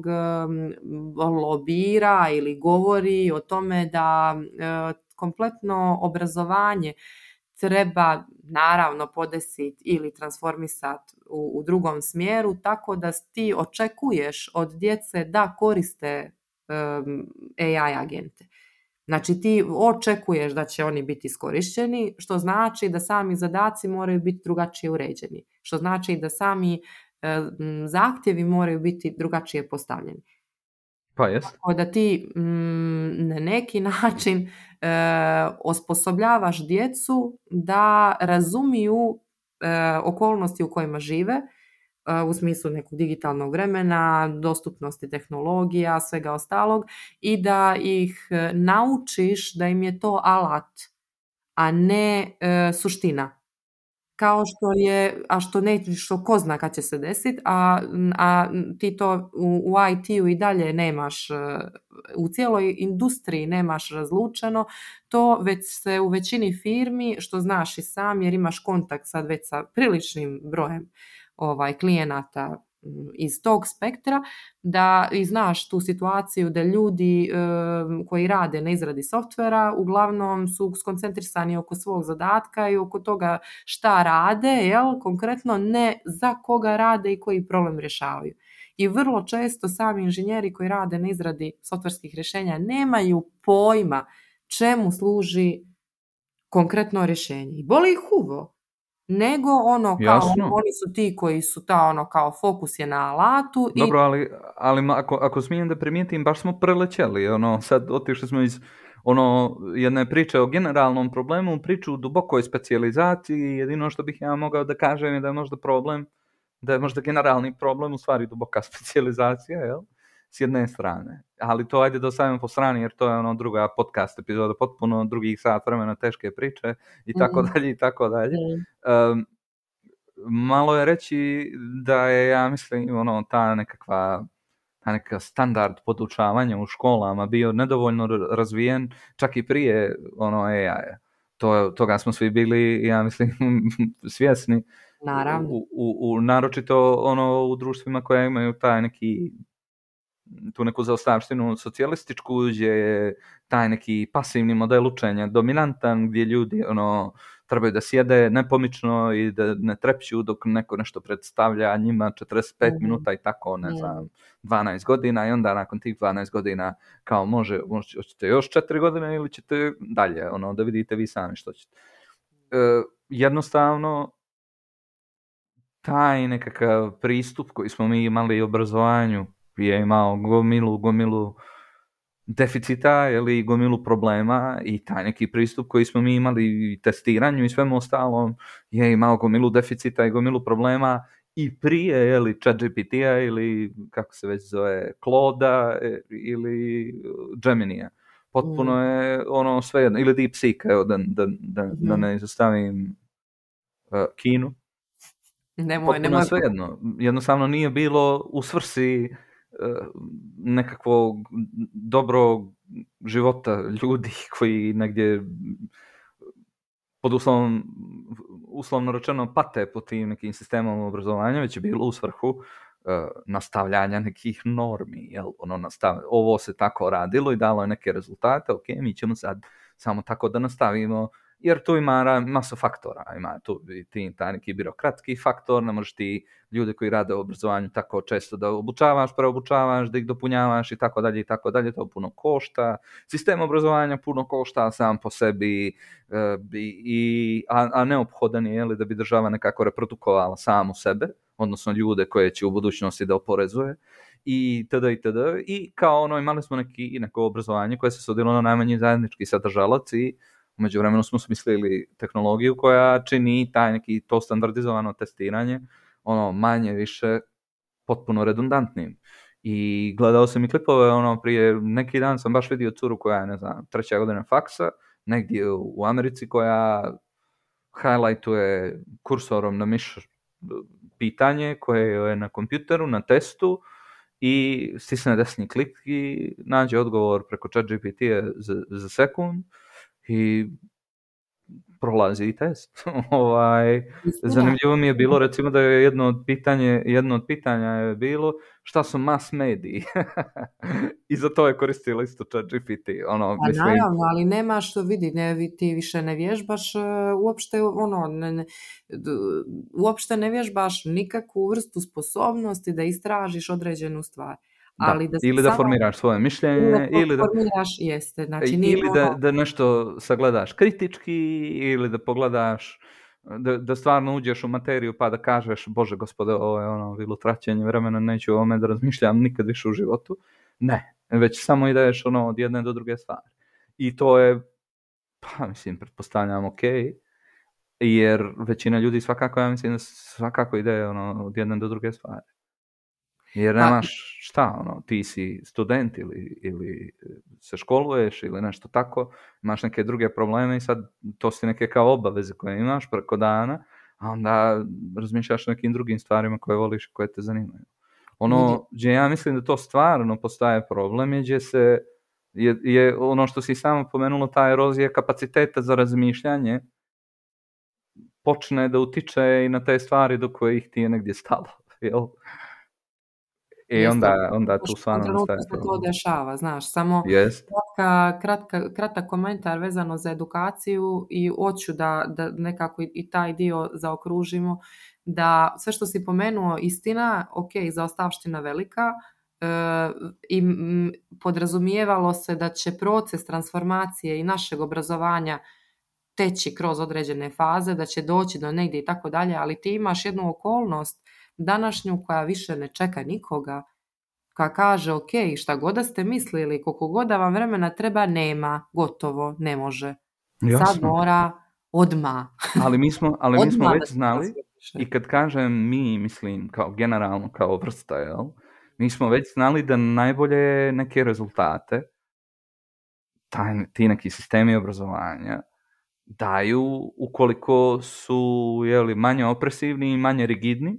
lobira ili govori o tome da kompletno obrazovanje treba naravno podesiti ili transformisati u, u drugom smjeru, tako da ti očekuješ od djece da koriste um, A I agente. Znači ti očekuješ da će oni biti iskorišteni, što znači da sami zadaci moraju biti drugačije uređeni, što znači da sami um, zahtjevi moraju biti drugačije postavljeni. Pa jest. Tako da ti mm, na neki način e, osposobljavaš djecu da razumiju e, okolnosti u kojima žive, e, u smislu nekog digitalnog vremena, dostupnosti tehnologija, svega ostalog, i da ih naučiš da im je to alat, a ne e, suština. Kao što je, a što ne, što ko zna kad će se desiti, a, a ti to u, u I T-u i dalje nemaš, u cijeloj industriji nemaš razlučeno, to već se u većini firmi, što znaš i sam jer imaš kontakt sad već sa priličnim brojem ovaj, klijenata iz tog spektra, da i znaš tu situaciju da ljudi e, koji rade na izradi softvera uglavnom su skoncentrisani oko svog zadatka i oko toga šta rade, jel, konkretno ne za koga rade i koji problem rješavaju. I vrlo često sami inženjeri koji rade na izradi softverskih rješenja nemaju pojma čemu služi konkretno rješenje. I boli ih uvo. Nego ono kao, Jasno. oni su ti koji su ta ono kao fokus je na alatu. Dobro, i... ali, ali ako, ako smijem da primijetim, baš smo prelećeli, ono, sad otišli smo iz ono, jedne priče o generalnom problemu, priču u dubokoj specijalizaciji, jedino što bih ja mogao da kažem je da je možda problem, da je možda generalni problem u stvari duboka specijalizacija, jel? S jedne strane. Ali to ajde da ostavimo po strani, jer to je ono druga podcast epizoda, potpuno drugih sat vremena, teške priče i tako mm. dalje i tako dalje. Mm. Um, malo je reći da je, ja mislim, ono, ta nekakva ta nekakav standard podučavanja u školama bio nedovoljno razvijen čak i prije ono A I-a. To, toga smo svi bili, ja mislim, svjesni. Naravno. U, u, u, naročito ono, u društvima koja imaju taj neki tu neku zaostavštinu socijalističku, gdje je taj neki pasivni model učenja dominantan, gdje ljudi ono, trebaju da sjede nepomično i da ne trepću dok neko nešto predstavlja njima četrdeset pet mm. minuta i tako, ne mm. znam, dvanaest godina i onda nakon tih dvanaest godina kao može, može hoćete još četiri godine ili ćete dalje, ono, da vidite vi sami što ćete. E, jednostavno, taj nekakav pristup koji smo mi imali u obrazovanju je imao gomilu, gomilu deficita ili gomilu problema i taj neki pristup koji smo mi imali i testiranju i svemu ostalom je imao gomilu deficita i gomilu problema i prije jeli, ChatGPT-a ili kako se već zove Claude-a ili Gemini-a. Potpuno je ono sve jedno, ili DeepSeek, evo da, da, da, mm-hmm. da ne izostavim uh, Kinu. Nemoj, Potpuno nemoj. je sve jedno. Jednostavno nije bilo u svrsi nekakvog dobrog života ljudi koji negdje pod uslovom, uslovno rečeno pate po tim nekim sistemom obrazovanja, već je bilo u svrhu uh, nastavljanja nekih normi. Jel? Ono nastav... Ovo se tako radilo i dalo je neke rezultate, ok, mi ćemo sad samo tako da nastavimo jer tu ima masu faktora, ima tu ti, taj neki birokratski faktor, ne možeš ti ljude koji rade u obrazovanju tako često da obučavaš, preobučavaš, da ih dopunjavaš i tako dalje i tako dalje, to puno košta. Sistem obrazovanja puno košta sam po sebi, i, a, a neophodan je li, da bi država nekako reprodukovala samu sebe, odnosno ljude koje će u budućnosti da oporezuje, i tada i tada. I kao ono, imali smo neki, neko obrazovanje koje se svodilo na najmanji zajednički sadržalac i u međuvremenu smo smislili tehnologiju koja čini taj neki to standardizovano testiranje ono manje više potpuno redundantnim. I gledao sam i klipove, ono prije neki dan sam baš vidio curu koja je, ne znam, treća godina faksa, negdje u Americi, koja highlightuje kursorom na miš pitanje koje je na kompjuteru, na testu, i stisne desni klik i nađe odgovor preko ChatGPT-a za, za sekund i prolazi i test. ovaj, zanimljivo mi je bilo, recimo, da je jedno od pitanje, jedno od pitanja je bilo šta su mass mediji. I za to je koristilo isto ChatGPT. Ono, pa mislim... naravno, ali nema što vidi, ne, ti više ne vježbaš uh, uopšte, ono, ne, ne, uopšte ne vježbaš nikakvu vrstu sposobnosti da istražiš određenu stvar. Da, ali da ili da samo, formiraš svoje mišljenje, ili, ili da formiraš, jeste, znači, ili da, da nešto sagledaš kritički, ili da pogledaš, da, da stvarno uđeš u materiju pa da kažeš, Bože gospode, ovo je ono bilo traćenje vremena, neću o ovome da razmišljam nikad više u životu. Ne, već samo ideš ono od jedne do druge stvari. I to je, pa mislim, pretpostavljam ok, jer većina ljudi svakako, ja mislim, svakako ide ono od jedne do druge stvari. Jer nemaš šta, ono, ti si student ili, ili se školuješ ili nešto tako, imaš neke druge probleme i sad to si neke kao obaveze koje imaš preko dana, a onda razmišljaš o nekim drugim stvarima koje voliš i koje te zanimaju. Ono gdje ja mislim da to stvarno postaje problem je gdje se, je, je ono što si samo pomenulo, ta erozija kapaciteta za razmišljanje počne da utiče i na te stvari do kojih ti je negdje stalo, jel? I onda, onda tu stvarno nastaje se to dešava, znaš, samo yes. kratka, kratka, kratak komentar vezano za edukaciju i hoću da, da nekako i, i taj dio zaokružimo, da sve što si pomenuo istina, ok, zaostavština velika, e, i m, podrazumijevalo se da će proces transformacije i našeg obrazovanja teći kroz određene faze, da će doći do negdje i tako dalje, ali ti imaš jednu okolnost današnju koja više ne čeka nikoga, koja kaže ok, šta god da ste mislili, koliko god da vam vremena treba, nema, gotovo, ne može. Jasno. Sad mora odmah. Ali mi smo, ali mi smo već znali, i kad kažem mi, mislim kao generalno, kao vrsta, jel? Mi smo već znali da najbolje neke rezultate, taj, ti neki sistemi obrazovanja, daju ukoliko su, jeli, manje opresivni i manje rigidni,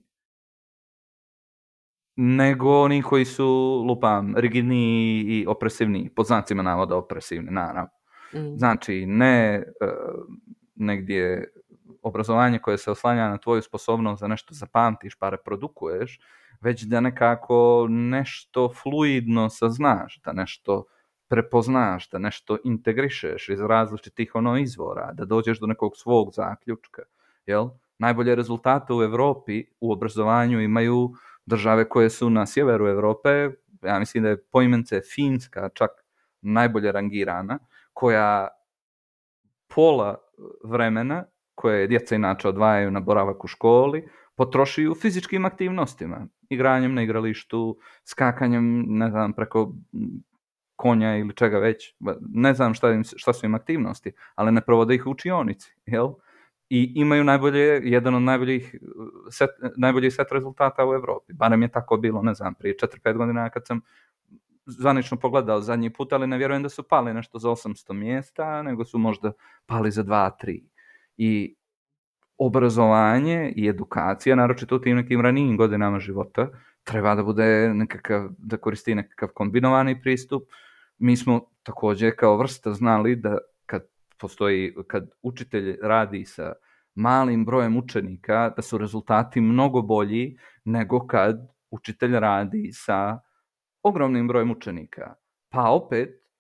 nego oni koji su, lupam, rigidni i opresivni, pod znacima navoda opresivni, naravno. Mm. Znači, ne uh, negdje obrazovanje koje se oslanja na tvoju sposobnost da nešto zapamtiš pa reprodukuješ, već da nekako nešto fluidno saznaš, da nešto prepoznaš, da nešto integrišeš iz različitih ono izvora, da dođeš do nekog svog zaključka, jel? Najbolje rezultate u Europi u obrazovanju imaju države koje su na sjeveru Europe, ja mislim da je poimence Finska čak najbolje rangirana, koja pola vremena, koje djeca inače odvajaju na boravak u školi, potroši u fizičkim aktivnostima, igranjem na igralištu, skakanjem, ne znam, preko konja ili čega već, ne znam šta, im, šta su im aktivnosti, ali ne provode ih u učionici, jel? I imaju najbolje, jedan od najboljih set, najboljih set rezultata u Europi. Barem je tako bilo, ne znam, prije četiri pet godina kad sam zvanično pogledao zadnji put, ali ne vjerujem da su pali nešto za osamsto mjesta, nego su možda pali za dva tri. I obrazovanje i edukacija, naročito u tim nekim ranijim godinama života, treba da bude nekakav, da koristi nekakav kombinovani pristup. Mi smo također kao vrsta znali da postoji, kad učitelj radi sa malim brojem učenika, da su rezultati mnogo bolji nego kad učitelj radi sa ogromnim brojem učenika. Pa opet,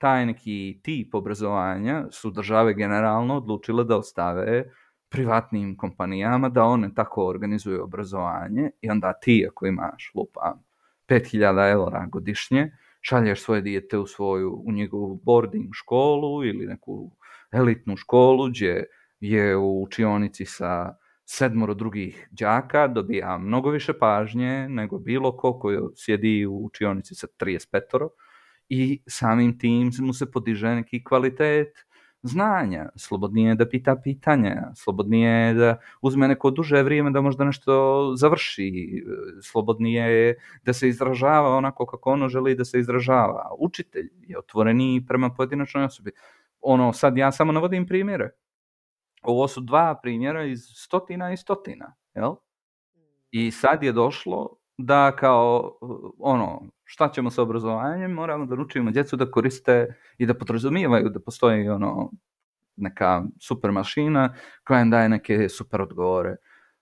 taj neki tip obrazovanja su države generalno odlučile da ostave privatnim kompanijama, da one tako organizuju obrazovanje i onda ti ako imaš lupa pet hiljada eura godišnje, šalješ svoje dijete u svoju, u njegovu boarding školu ili neku elitnu školu gdje je u učionici sa sedmoro drugih đaka, dobija mnogo više pažnje nego bilo ko koji sjedi u učionici sa trideset petoro i samim tim mu se podiže neki kvalitet znanja, slobodnije je da pita pitanja, slobodnije je da uzme neko duže vrijeme da možda nešto završi, slobodnije je da se izražava onako kako ono želi da se izražava. Učitelj je otvoreniji prema pojedinačnoj osobi. Ono, sad ja samo navodim primjere. Ovo su dva primjera iz stotina i stotina, jel? I sad je došlo da kao, ono, šta ćemo sa obrazovanjem, moramo da učimo djecu da koriste i da podrazumijevaju da postoji ono, neka super mašina koja im daje neke super odgovore.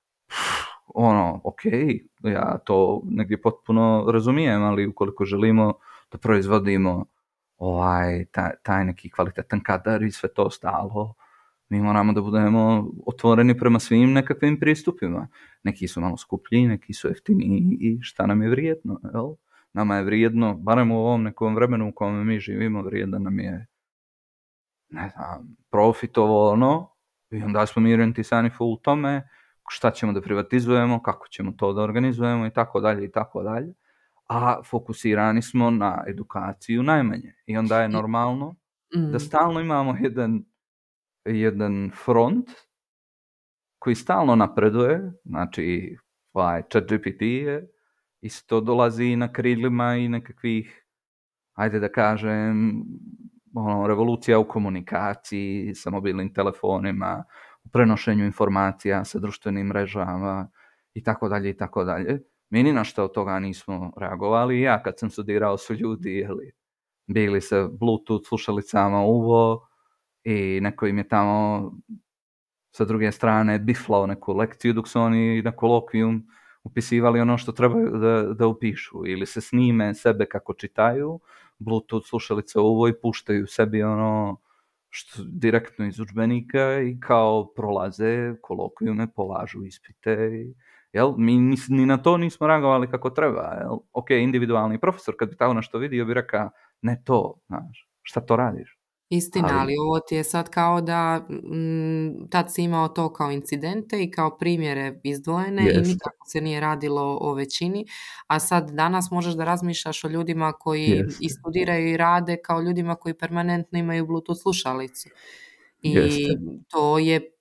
Ono, ok, ja to negdje potpuno razumijem, ali ukoliko želimo da proizvodimo ovaj, taj, taj neki kvalitetan kadar i sve to ostalo, mi moramo da budemo otvoreni prema svim nekakvim pristupima. Neki su malo skuplji, neki su jeftiniji i šta nam je vrijedno, jel? Nama je vrijedno, barem u ovom nekom vremenu u kojem mi živimo, vrijedno nam je, ne znam, profit ovo ono, i onda smo mi orijentisani u tome šta ćemo da privatizujemo, kako ćemo to da organizujemo i tako dalje i tako dalje, a fokusirani smo na edukaciju najmanje. I onda je normalno da stalno imamo jedan jedan front koji stalno napreduje, znači ovaj ChatGPT je isto dolazi na krilima i nekakvih, ajde da kažem, ono, revolucija u komunikaciji sa mobilnim telefonima, u prenošenju informacija sa društvenim mrežama i tako dalje i tako dalje. Mi ni na što od toga nismo reagovali. Ja kad sam studirao su ljudi jeli, bili sa Bluetooth slušalicama uvo i neko im je tamo sa druge strane biflao neku lekciju dok su oni na kolokvijum upisivali ono što trebaju da, da upišu ili se snime sebe kako čitaju, Bluetooth slušalice uvo i puštaju sebi ono što, direktno iz udžbenika i kao prolaze kolokvijume, polažu ispite. I, jel? Mi ni, ni na to nismo reagovali kako treba. Jel? Ok, individualni profesor kad bi tako nešto vidio bi rekao ne to, znaš, šta to radiš? Istina, ali, ali ovo ti je sad kao da m, tad si imao to kao incidente i kao primjere izdvojene jest. I nikako se nije radilo o većini, a sad danas možeš da razmišljaš o ljudima koji jest. I studiraju i rade kao ljudima koji permanentno imaju Bluetooth slušalicu. I Jeste. To je e,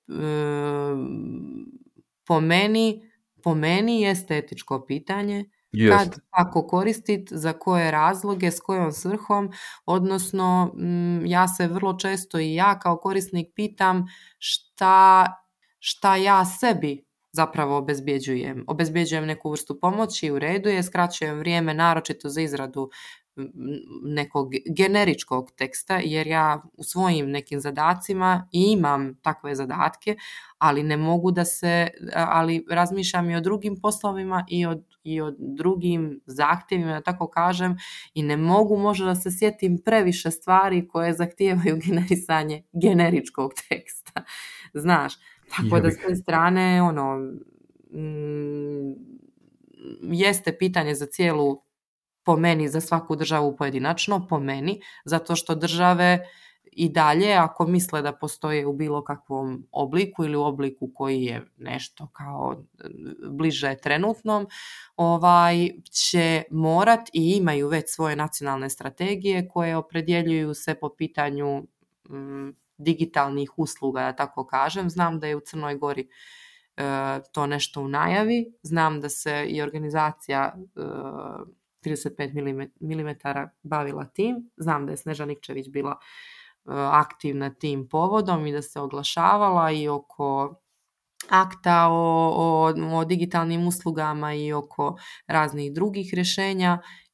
po meni, po meni je estetičko pitanje. Jest. Kad, kako koristiti, za koje razloge, s kojom svrhom, odnosno m, ja se vrlo često i ja kao korisnik pitam šta, šta ja sebi zapravo obezbjeđujem. Obezbjeđujem neku vrstu pomoći, u redu je, skraćujem vrijeme naročito za izradu nekog generičkog teksta, jer ja u svojim nekim zadacima i imam takve zadatke, ali ne mogu da se, ali razmišljam i o drugim poslovima i o, i o drugim zahtjevima, da tako kažem, i ne mogu možda da se sjetim previše stvari koje zahtijevaju generisanje generičkog teksta. Znaš, tako da s te strane, ono, mm, jeste pitanje za cijelu, po meni, za svaku državu pojedinačno, po meni, zato što države i dalje, ako misle da postoje u bilo kakvom obliku ili u obliku koji je nešto kao bliže trenutnom, ovaj, će morat i imaju već svoje nacionalne strategije koje opredjeljuju se po pitanju m, digitalnih usluga, da tako kažem. Znam da je u Crnoj Gori e, to nešto u najavi, znam da se i organizacija e, trideset pet milimetara bavila tim. Znam da je Snežana Nikčević bila uh, aktivna tim povodom i da se oglašavala i oko akta o, o, o digitalnim uslugama i oko raznih drugih rješenja i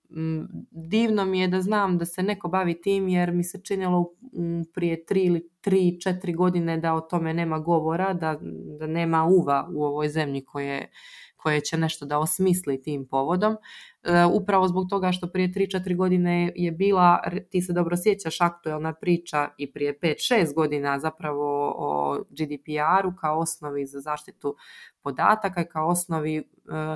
divno mi je da znam da se neko bavi tim, jer mi se činilo prije tri ili tri, četiri godine da o tome nema govora, da, da nema uva u ovoj zemlji koje, koje će nešto da osmisli tim povodom. E, upravo zbog toga što prije tri, četiri godine je bila, ti se dobro sjećaš, aktuelna priča i prije pet, šest godina zapravo o G D P R-u kao osnovi za zaštitu podataka i kao osnovi e,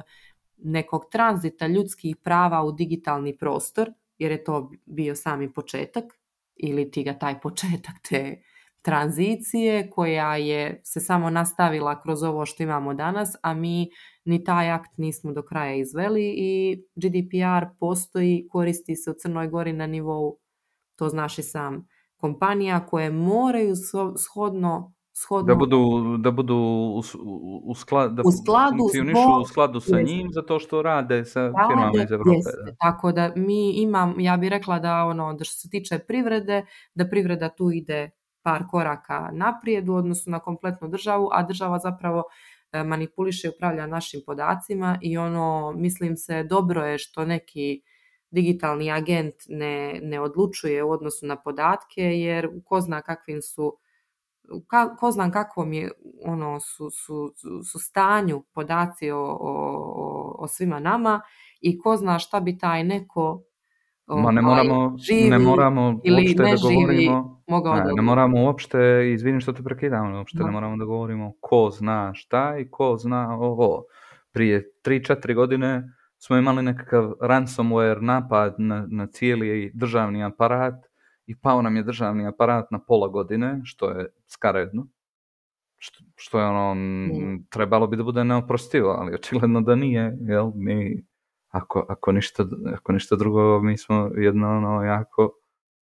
nekog tranzita ljudskih prava u digitalni prostor, jer je to bio sami početak, ili ti ga taj početak te tranzicije koja je se samo nastavila kroz ovo što imamo danas, a mi ni taj akt nismo do kraja izveli i G D P R postoji, koristi se u Crnoj Gori na nivou, to znaš i sam, kompanija koje moraju shodno Shodno, da budu, da budu u, u, sklad, da u skladu funkcionišu zbog, u skladu sa jest, njim, zato što rade sa rade, firmama iz Evrope. Jest, Da. tako da mi imam, ja bih rekla da ono, da što se tiče privrede, da privreda tu ide par koraka naprijed u odnosu na kompletnu državu, a država zapravo manipuliše i upravlja našim podacima i ono, mislim se, dobro je što neki digitalni agent ne, ne odlučuje u odnosu na podatke, jer ko zna kakvim su Ka, ko znam kakvom je ono su, su, su stanju podaci o, o, o svima nama i ko zna šta bi taj neko Ma ne moramo, živi ne moramo ili uopšte ne da živi govorimo, mogao ne, da ne moramo uopšte, izvinim što te prekidam, uopšte da. ne moramo da govorimo ko zna šta i ko zna ovo. Prije tri četiri godine smo imali nekakav ransomware napad na, na cijeli državni aparat i pao nam je državni aparat na pola godine, što je skaredno. Što, što je ono, mm. trebalo bi da bude neoprostivo, ali očigledno da nije, jel, mi, ako, ako, ništa, ako ništa drugo, mi smo jedna, ono, jako,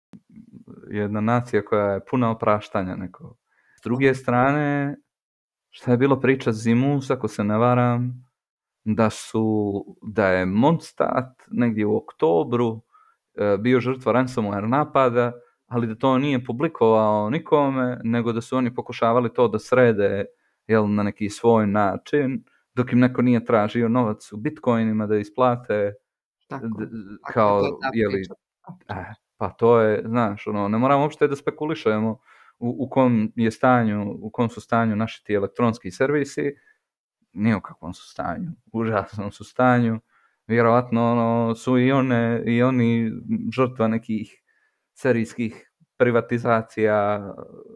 jedna nacija koja je puna opraštanja neko. S druge strane, šta je bilo priča Zimus, ako se ne varam, da su, da je Mondstadt negdje u oktobru e, bio žrtva ransomware napada, ali da to nije publikovao nikome, nego da su oni pokušavali to da srede, jel, na neki svoj način, dok im neko nije tražio novac u bitcoinima da isplate. Tako. D- kao, jeli, eh, pa to je, znaš, ono, ne moramo uopšte da spekulišemo u, u kom je stanju, u kom su stanju naši ti elektronski servisi, nije u kakvom su stanju, užasnom su stanju, vjerovatno ono, su i one, i oni žrtva nekih serijskih privatizacija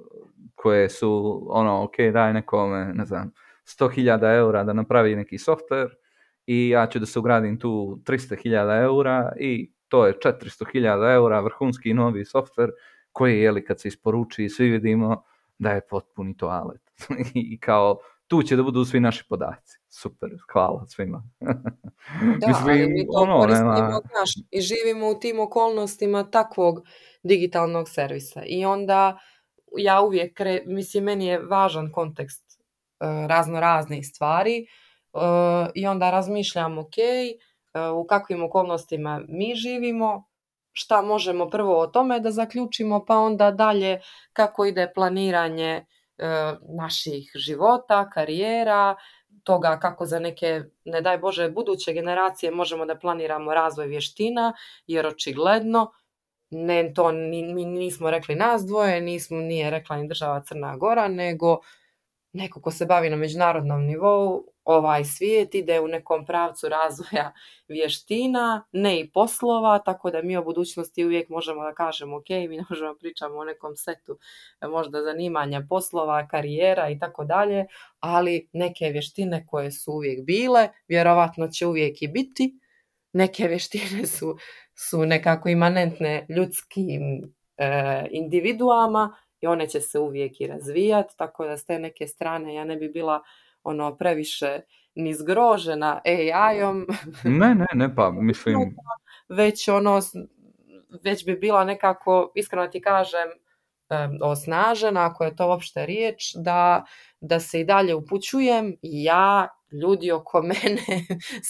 koje su, ono, ok, daj nekome, ne znam, sto hiljada eura da napravi neki software i ja ću da se ugradim tu tristo hiljada eura i to je četiristo hiljada eura vrhunski novi software koji, jeli, kad se isporuči, svi vidimo da je potpuni toalet. I kao, tu će da budu svi naši podaci. Super, hvala svima. Da, Mislim, ali mi to ono, koristimo, nema... znaš, i živimo u tim okolnostima takvog digitalnog servisa. I onda ja uvijek, kre, mislim, meni je važan kontekst uh, razno raznih stvari uh, i onda razmišljam, ok, uh, u kakvim okolnostima mi živimo, šta možemo prvo o tome da zaključimo, pa onda dalje kako ide planiranje uh, naših života, karijera, toga kako za neke, ne daj Bože, buduće generacije možemo da planiramo razvoj vještina, jer očigledno ne, to ni, mi nismo rekli nas dvoje, nismo, nije rekla ni država Crna Gora, nego neko ko se bavi na međunarodnom nivou, ovaj svijet ide u nekom pravcu razvoja vještina, ne i poslova, tako da mi o budućnosti uvijek možemo da kažemo ok, mi ne možemo pričamo o nekom setu možda zanimanja, poslova, karijera i tako dalje, ali neke vještine koje su uvijek bile, vjerovatno će uvijek i biti, neke vještine su, su nekako imanentne ljudskim e, individuama i one će se uvijek i razvijati, tako da s te neke strane ja ne bi bila ono previše ni zgrožena A I-om. Ne, ne, ne, pa mislim... Već ono, već bi bila nekako, iskreno ti kažem, osnažena, ako je to uopšte riječ, da, da se i dalje upućujem i ja, ljudi oko mene,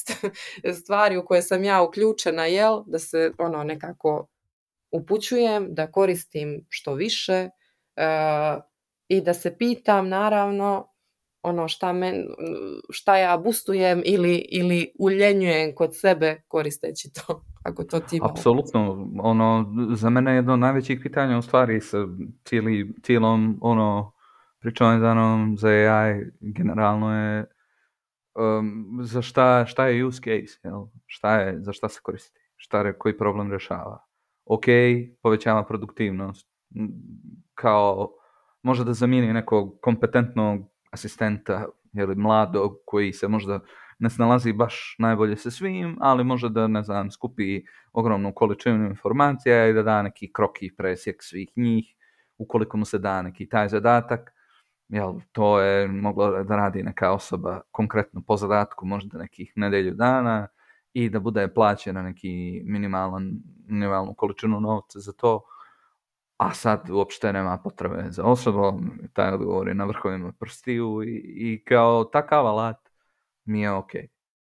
stvari u koje sam ja uključena, jel, da se ono nekako upućujem, da koristim što više uh, i da se pitam naravno ono šta, men, šta ja bustujem ili, ili uljenjujem kod sebe koristeći to. Ako to ti malo... Apsolutno, ono, za mene je jedno od najvećih pitanja u stvari sa cijeli, cijelom, ono, pričom vezanom za A I, generalno je um, za šta, šta je use case, jel? Šta je, za šta se koristi, šta je, koji problem rješava. Ok, povećava produktivnost, m, kao može da zamijeni nekog kompetentnog asistenta, jel, mladog, koji se možda ne snalazi baš najbolje sa svim, ali može da, ne znam, skupi ogromnu količinu informacija i da da neki kroki presjek svih njih, ukoliko mu se da neki taj zadatak. Jel, to je moglo da radi neka osoba konkretno po zadatku, možda nekih nedelju dana i da bude plaćena neki minimalan, minimalnu količinu novca za to, a sad uopšte nema potrebe za osobom, taj odgovor je na vrhovima prstiju i, i kao takav alat mi je ok.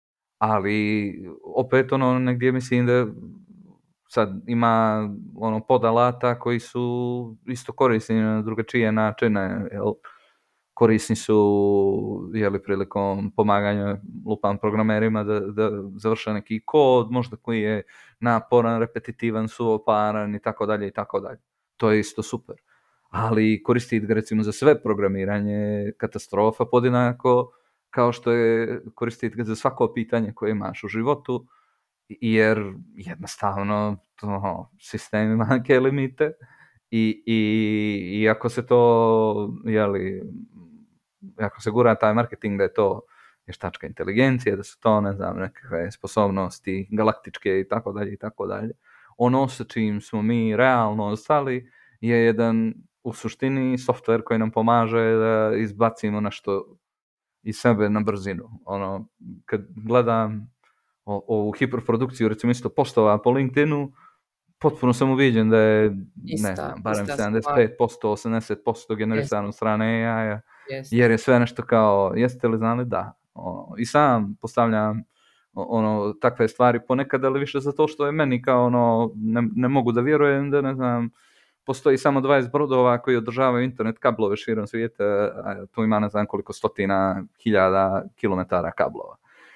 Ali opet ono negdje mislim da sad ima ono podalata koji su isto korisni na drugačije načine, jel? Korisni su, jeli, prilikom pomaganja lupam programerima da, da završe neki kod, možda koji je naporan, repetitivan, suvoparan i tako dalje i tako dalje. To je isto super. Ali koristiti ga recimo za sve programiranje katastrofa podjednako kao što je koristiti ga za svako pitanje koje imaš u životu, jer jednostavno to, sistem ima neke limite i, i, i ako se to, jeli, ako se gura taj marketing da je to vještačka inteligencija, da su to, ne znam, nekakve sposobnosti galaktičke i tako dalje i tako dalje, ono sa čim smo mi realno ostali je jedan u suštini software koji nam pomaže da izbacimo nešto iz sebe na brzinu. Ono, kad gledam ovu hiperprodukciju, recimo isto postova po LinkedInu, potpuno sam uviđen da je, ista, ne znam, barem sedamdeset pet posto, osamdeset posto generisano od strane A I-a, jer je sve nešto kao, jeste li znali? Da. Ono, i sam postavljam ono, takve stvari ponekad, ali više zato što je meni kao ono, ne, ne mogu da vjerujem da, ne znam, postoji samo dvadeset brodova koji održavaju internet kablove širom svijeta, a tu ima ne znam koliko stotina hiljada kilometara kablova.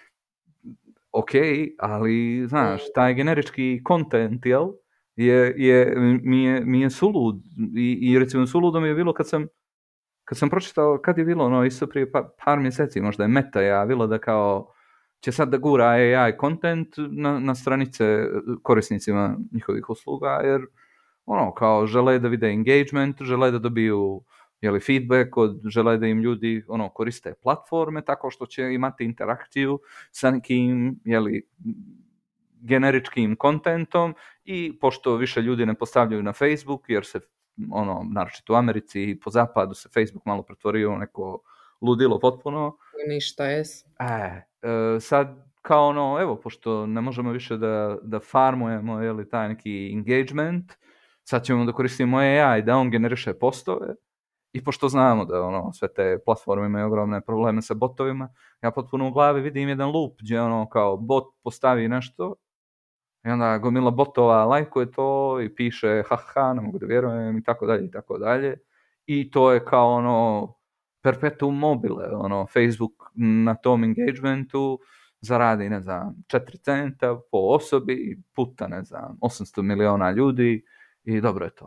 Ok, ali, znaš, taj generički content, jel, je, je, mi, je, mi je sulud. I, i recimo suludo mi je bilo kad sam, kad sam pročitao, kad je bilo, no, isto prije pa, par mjeseci, možda je Meta javilo da kao će sad da gura A I content na, na stranice korisnicima njihovih usluga, jer ono, kao žele da vide engagement, žele da dobiju, jeli, feedback, od, žele da im ljudi ono, koriste platforme tako što će imati interakciju sa nekim, jeli, generičkim kontentom i pošto više ljudi ne postavljaju na Facebook, jer se, ono, naročito u Americi i po zapadu se Facebook malo pretvorio u neko ludilo potpuno. Ništa jes. E, e, sad, kao ono, evo, pošto ne možemo više da, da farmujemo, jeli, taj neki engagement, sad ćemo da koristimo A I da on generiše postove i pošto znamo da ono, sve te platforme imaju ogromne probleme sa botovima, ja potpuno u glavi vidim jedan loop gdje ono kao bot postavi nešto i onda gomila botova lajkuje to i piše haha, ne mogu da vjerujem i tako dalje i tako dalje. I to je kao ono perpetuum mobile, ono Facebook na tom engagementu zaradi, ne znam, četiri centa po osobi puta, ne znam, osamsto miliona ljudi i dobro je to.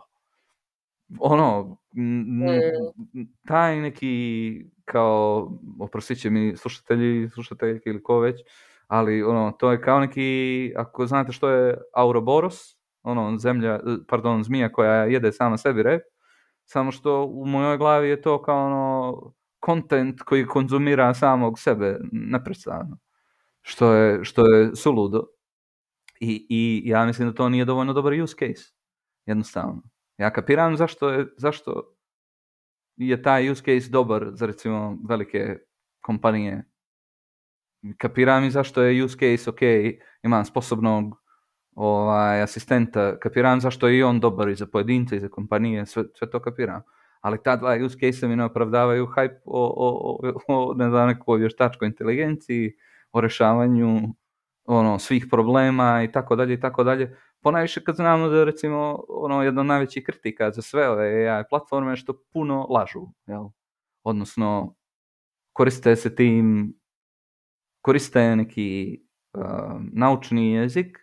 Ono, n- taj neki, kao, oprostit će mi slušatelji, slušatelji ili ko već, ali ono, to je kao neki, ako znate što je Ouroboros, ono, zemlja, pardon, zmija koja jede sama sebi rep, samo što u mojoj glavi je to kao ono, content koji konzumira samog sebe neprestano, što je, što je suludo. I, i ja mislim da to nije dovoljno dobar use case, jednostavno. Ja kapiram zašto je, zašto je taj use case dobar za recimo velike kompanije. Kapiram i zašto je use case ok, imam sposobnog ovaj, asistenta, kapiram zašto je i on dobar i za pojedince i za kompanije, sve, sve to kapiram. Ali ta dva use case mi ne opravdavaju hype o, o, o, o ne znam, nekoj vještačkoj inteligenciji, o rješavanju ono, svih problema i tako dalje i tako dalje. Ponajviše kad znamo da recimo ono, jedna od najvećih kritika za sve ove A I platforme je što puno lažu, jel? Odnosno koriste se tim, koriste neki uh, naučni jezik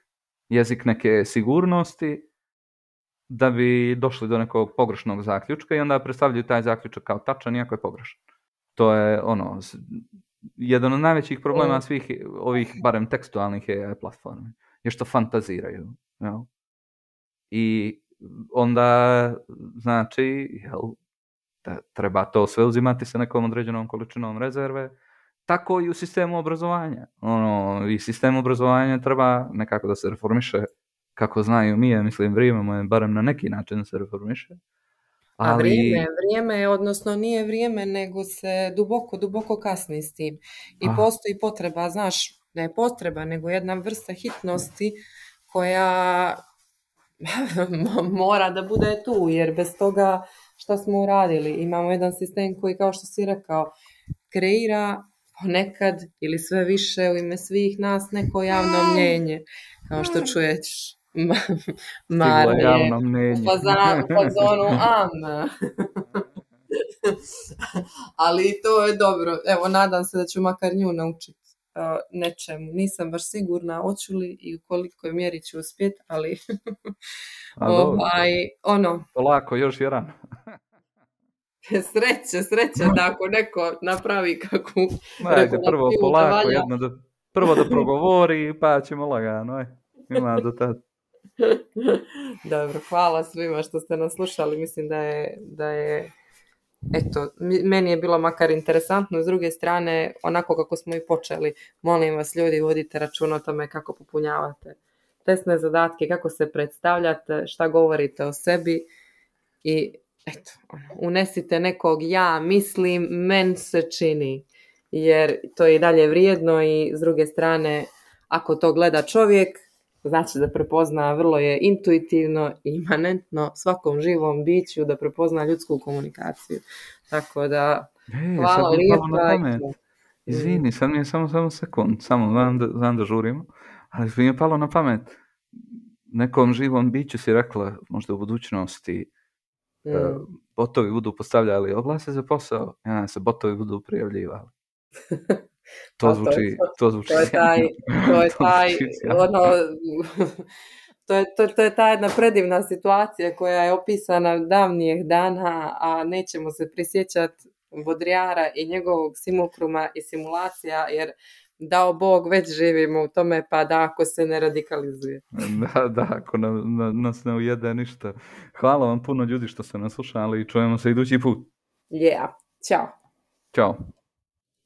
jezik neke sigurnosti da bi došli do nekog pogrešnog zaključka i onda predstavljaju taj zaključak kao tačan iako je pogrešan. To je ono, jedan od najvećih problema svih ovih, barem tekstualnih A I platformi, je što fantaziraju. Jel? I onda, znači, jel, da treba to sve uzimati sa nekom određenom količinom rezerve, tako i u sistemu obrazovanja. Ono, i sistem obrazovanja treba nekako da se reformiše, kako znaju mi, ja mislim, vrijeme mu je barem na neki način da se reformiše. Ali... A vrijeme, vrijeme, odnosno nije vrijeme, nego se duboko, duboko kasni s tim. I ah. postoji potreba, znaš, ne potreba, nego jedna vrsta hitnosti koja mora da bude tu, jer bez toga šta smo uradili? Imamo jedan sistem koji, kao što si rekao, kreira ponekad ili sve više u ime svih nas neko javno mnjenje. Kao što čuješ, Marije u fazonu am. Ali to je dobro. Evo, nadam se da ću makar nju naučiti uh, nečemu. Nisam baš sigurna hoću li i u kolikoj mjeri ću uspjeti, ali ovaj, ono... Polako, još je rano. Sreće, sreće da ako neko napravi kakvu Ajde, prvo polako, jedno da, prvo da progovori, pa ćemo lagano, aj. Ima do tad. Dobro, hvala svima što ste nas slušali, mislim da je, da je eto, meni je bilo makar interesantno, s druge strane, onako kako smo i počeli, molim vas ljudi, vodite računa o tome kako popunjavate testne zadatke, kako se predstavljate, šta govorite o sebi i eto, unesite nekog ja mislim, men se čini, jer to je i dalje vrijedno i s druge strane, ako to gleda čovjek, znači da prepozna, vrlo je intuitivno i imanentno svakom živom biću da prepozna ljudsku komunikaciju. Tako da, e, hvala lijepa. Izvini, sad mi je samo, samo sekund, samo znam da, znam da žurimo, ali mi je palo na pamet. Nekom živom biću si rekla, možda u budućnosti, mm. botovi budu postavljali oglase za posao, ja, se botovi budu prijavljivali. To zvuči, to zvuči. To je taj, to je taj, ono, to je, to, to je ta jedna predivna situacija koja je opisana davnijih dana, a nećemo se prisjećati Baudrillarda i njegovog simulkruma i simulacija, jer dao Bog već živimo u tome, pa da ako se ne radikalizuje. Da, da, ako na, na, nas ne ujede ništa. Hvala vam puno ljudi što ste nas slušali i čujemo se idući put. Yeah, ćao. Ćao.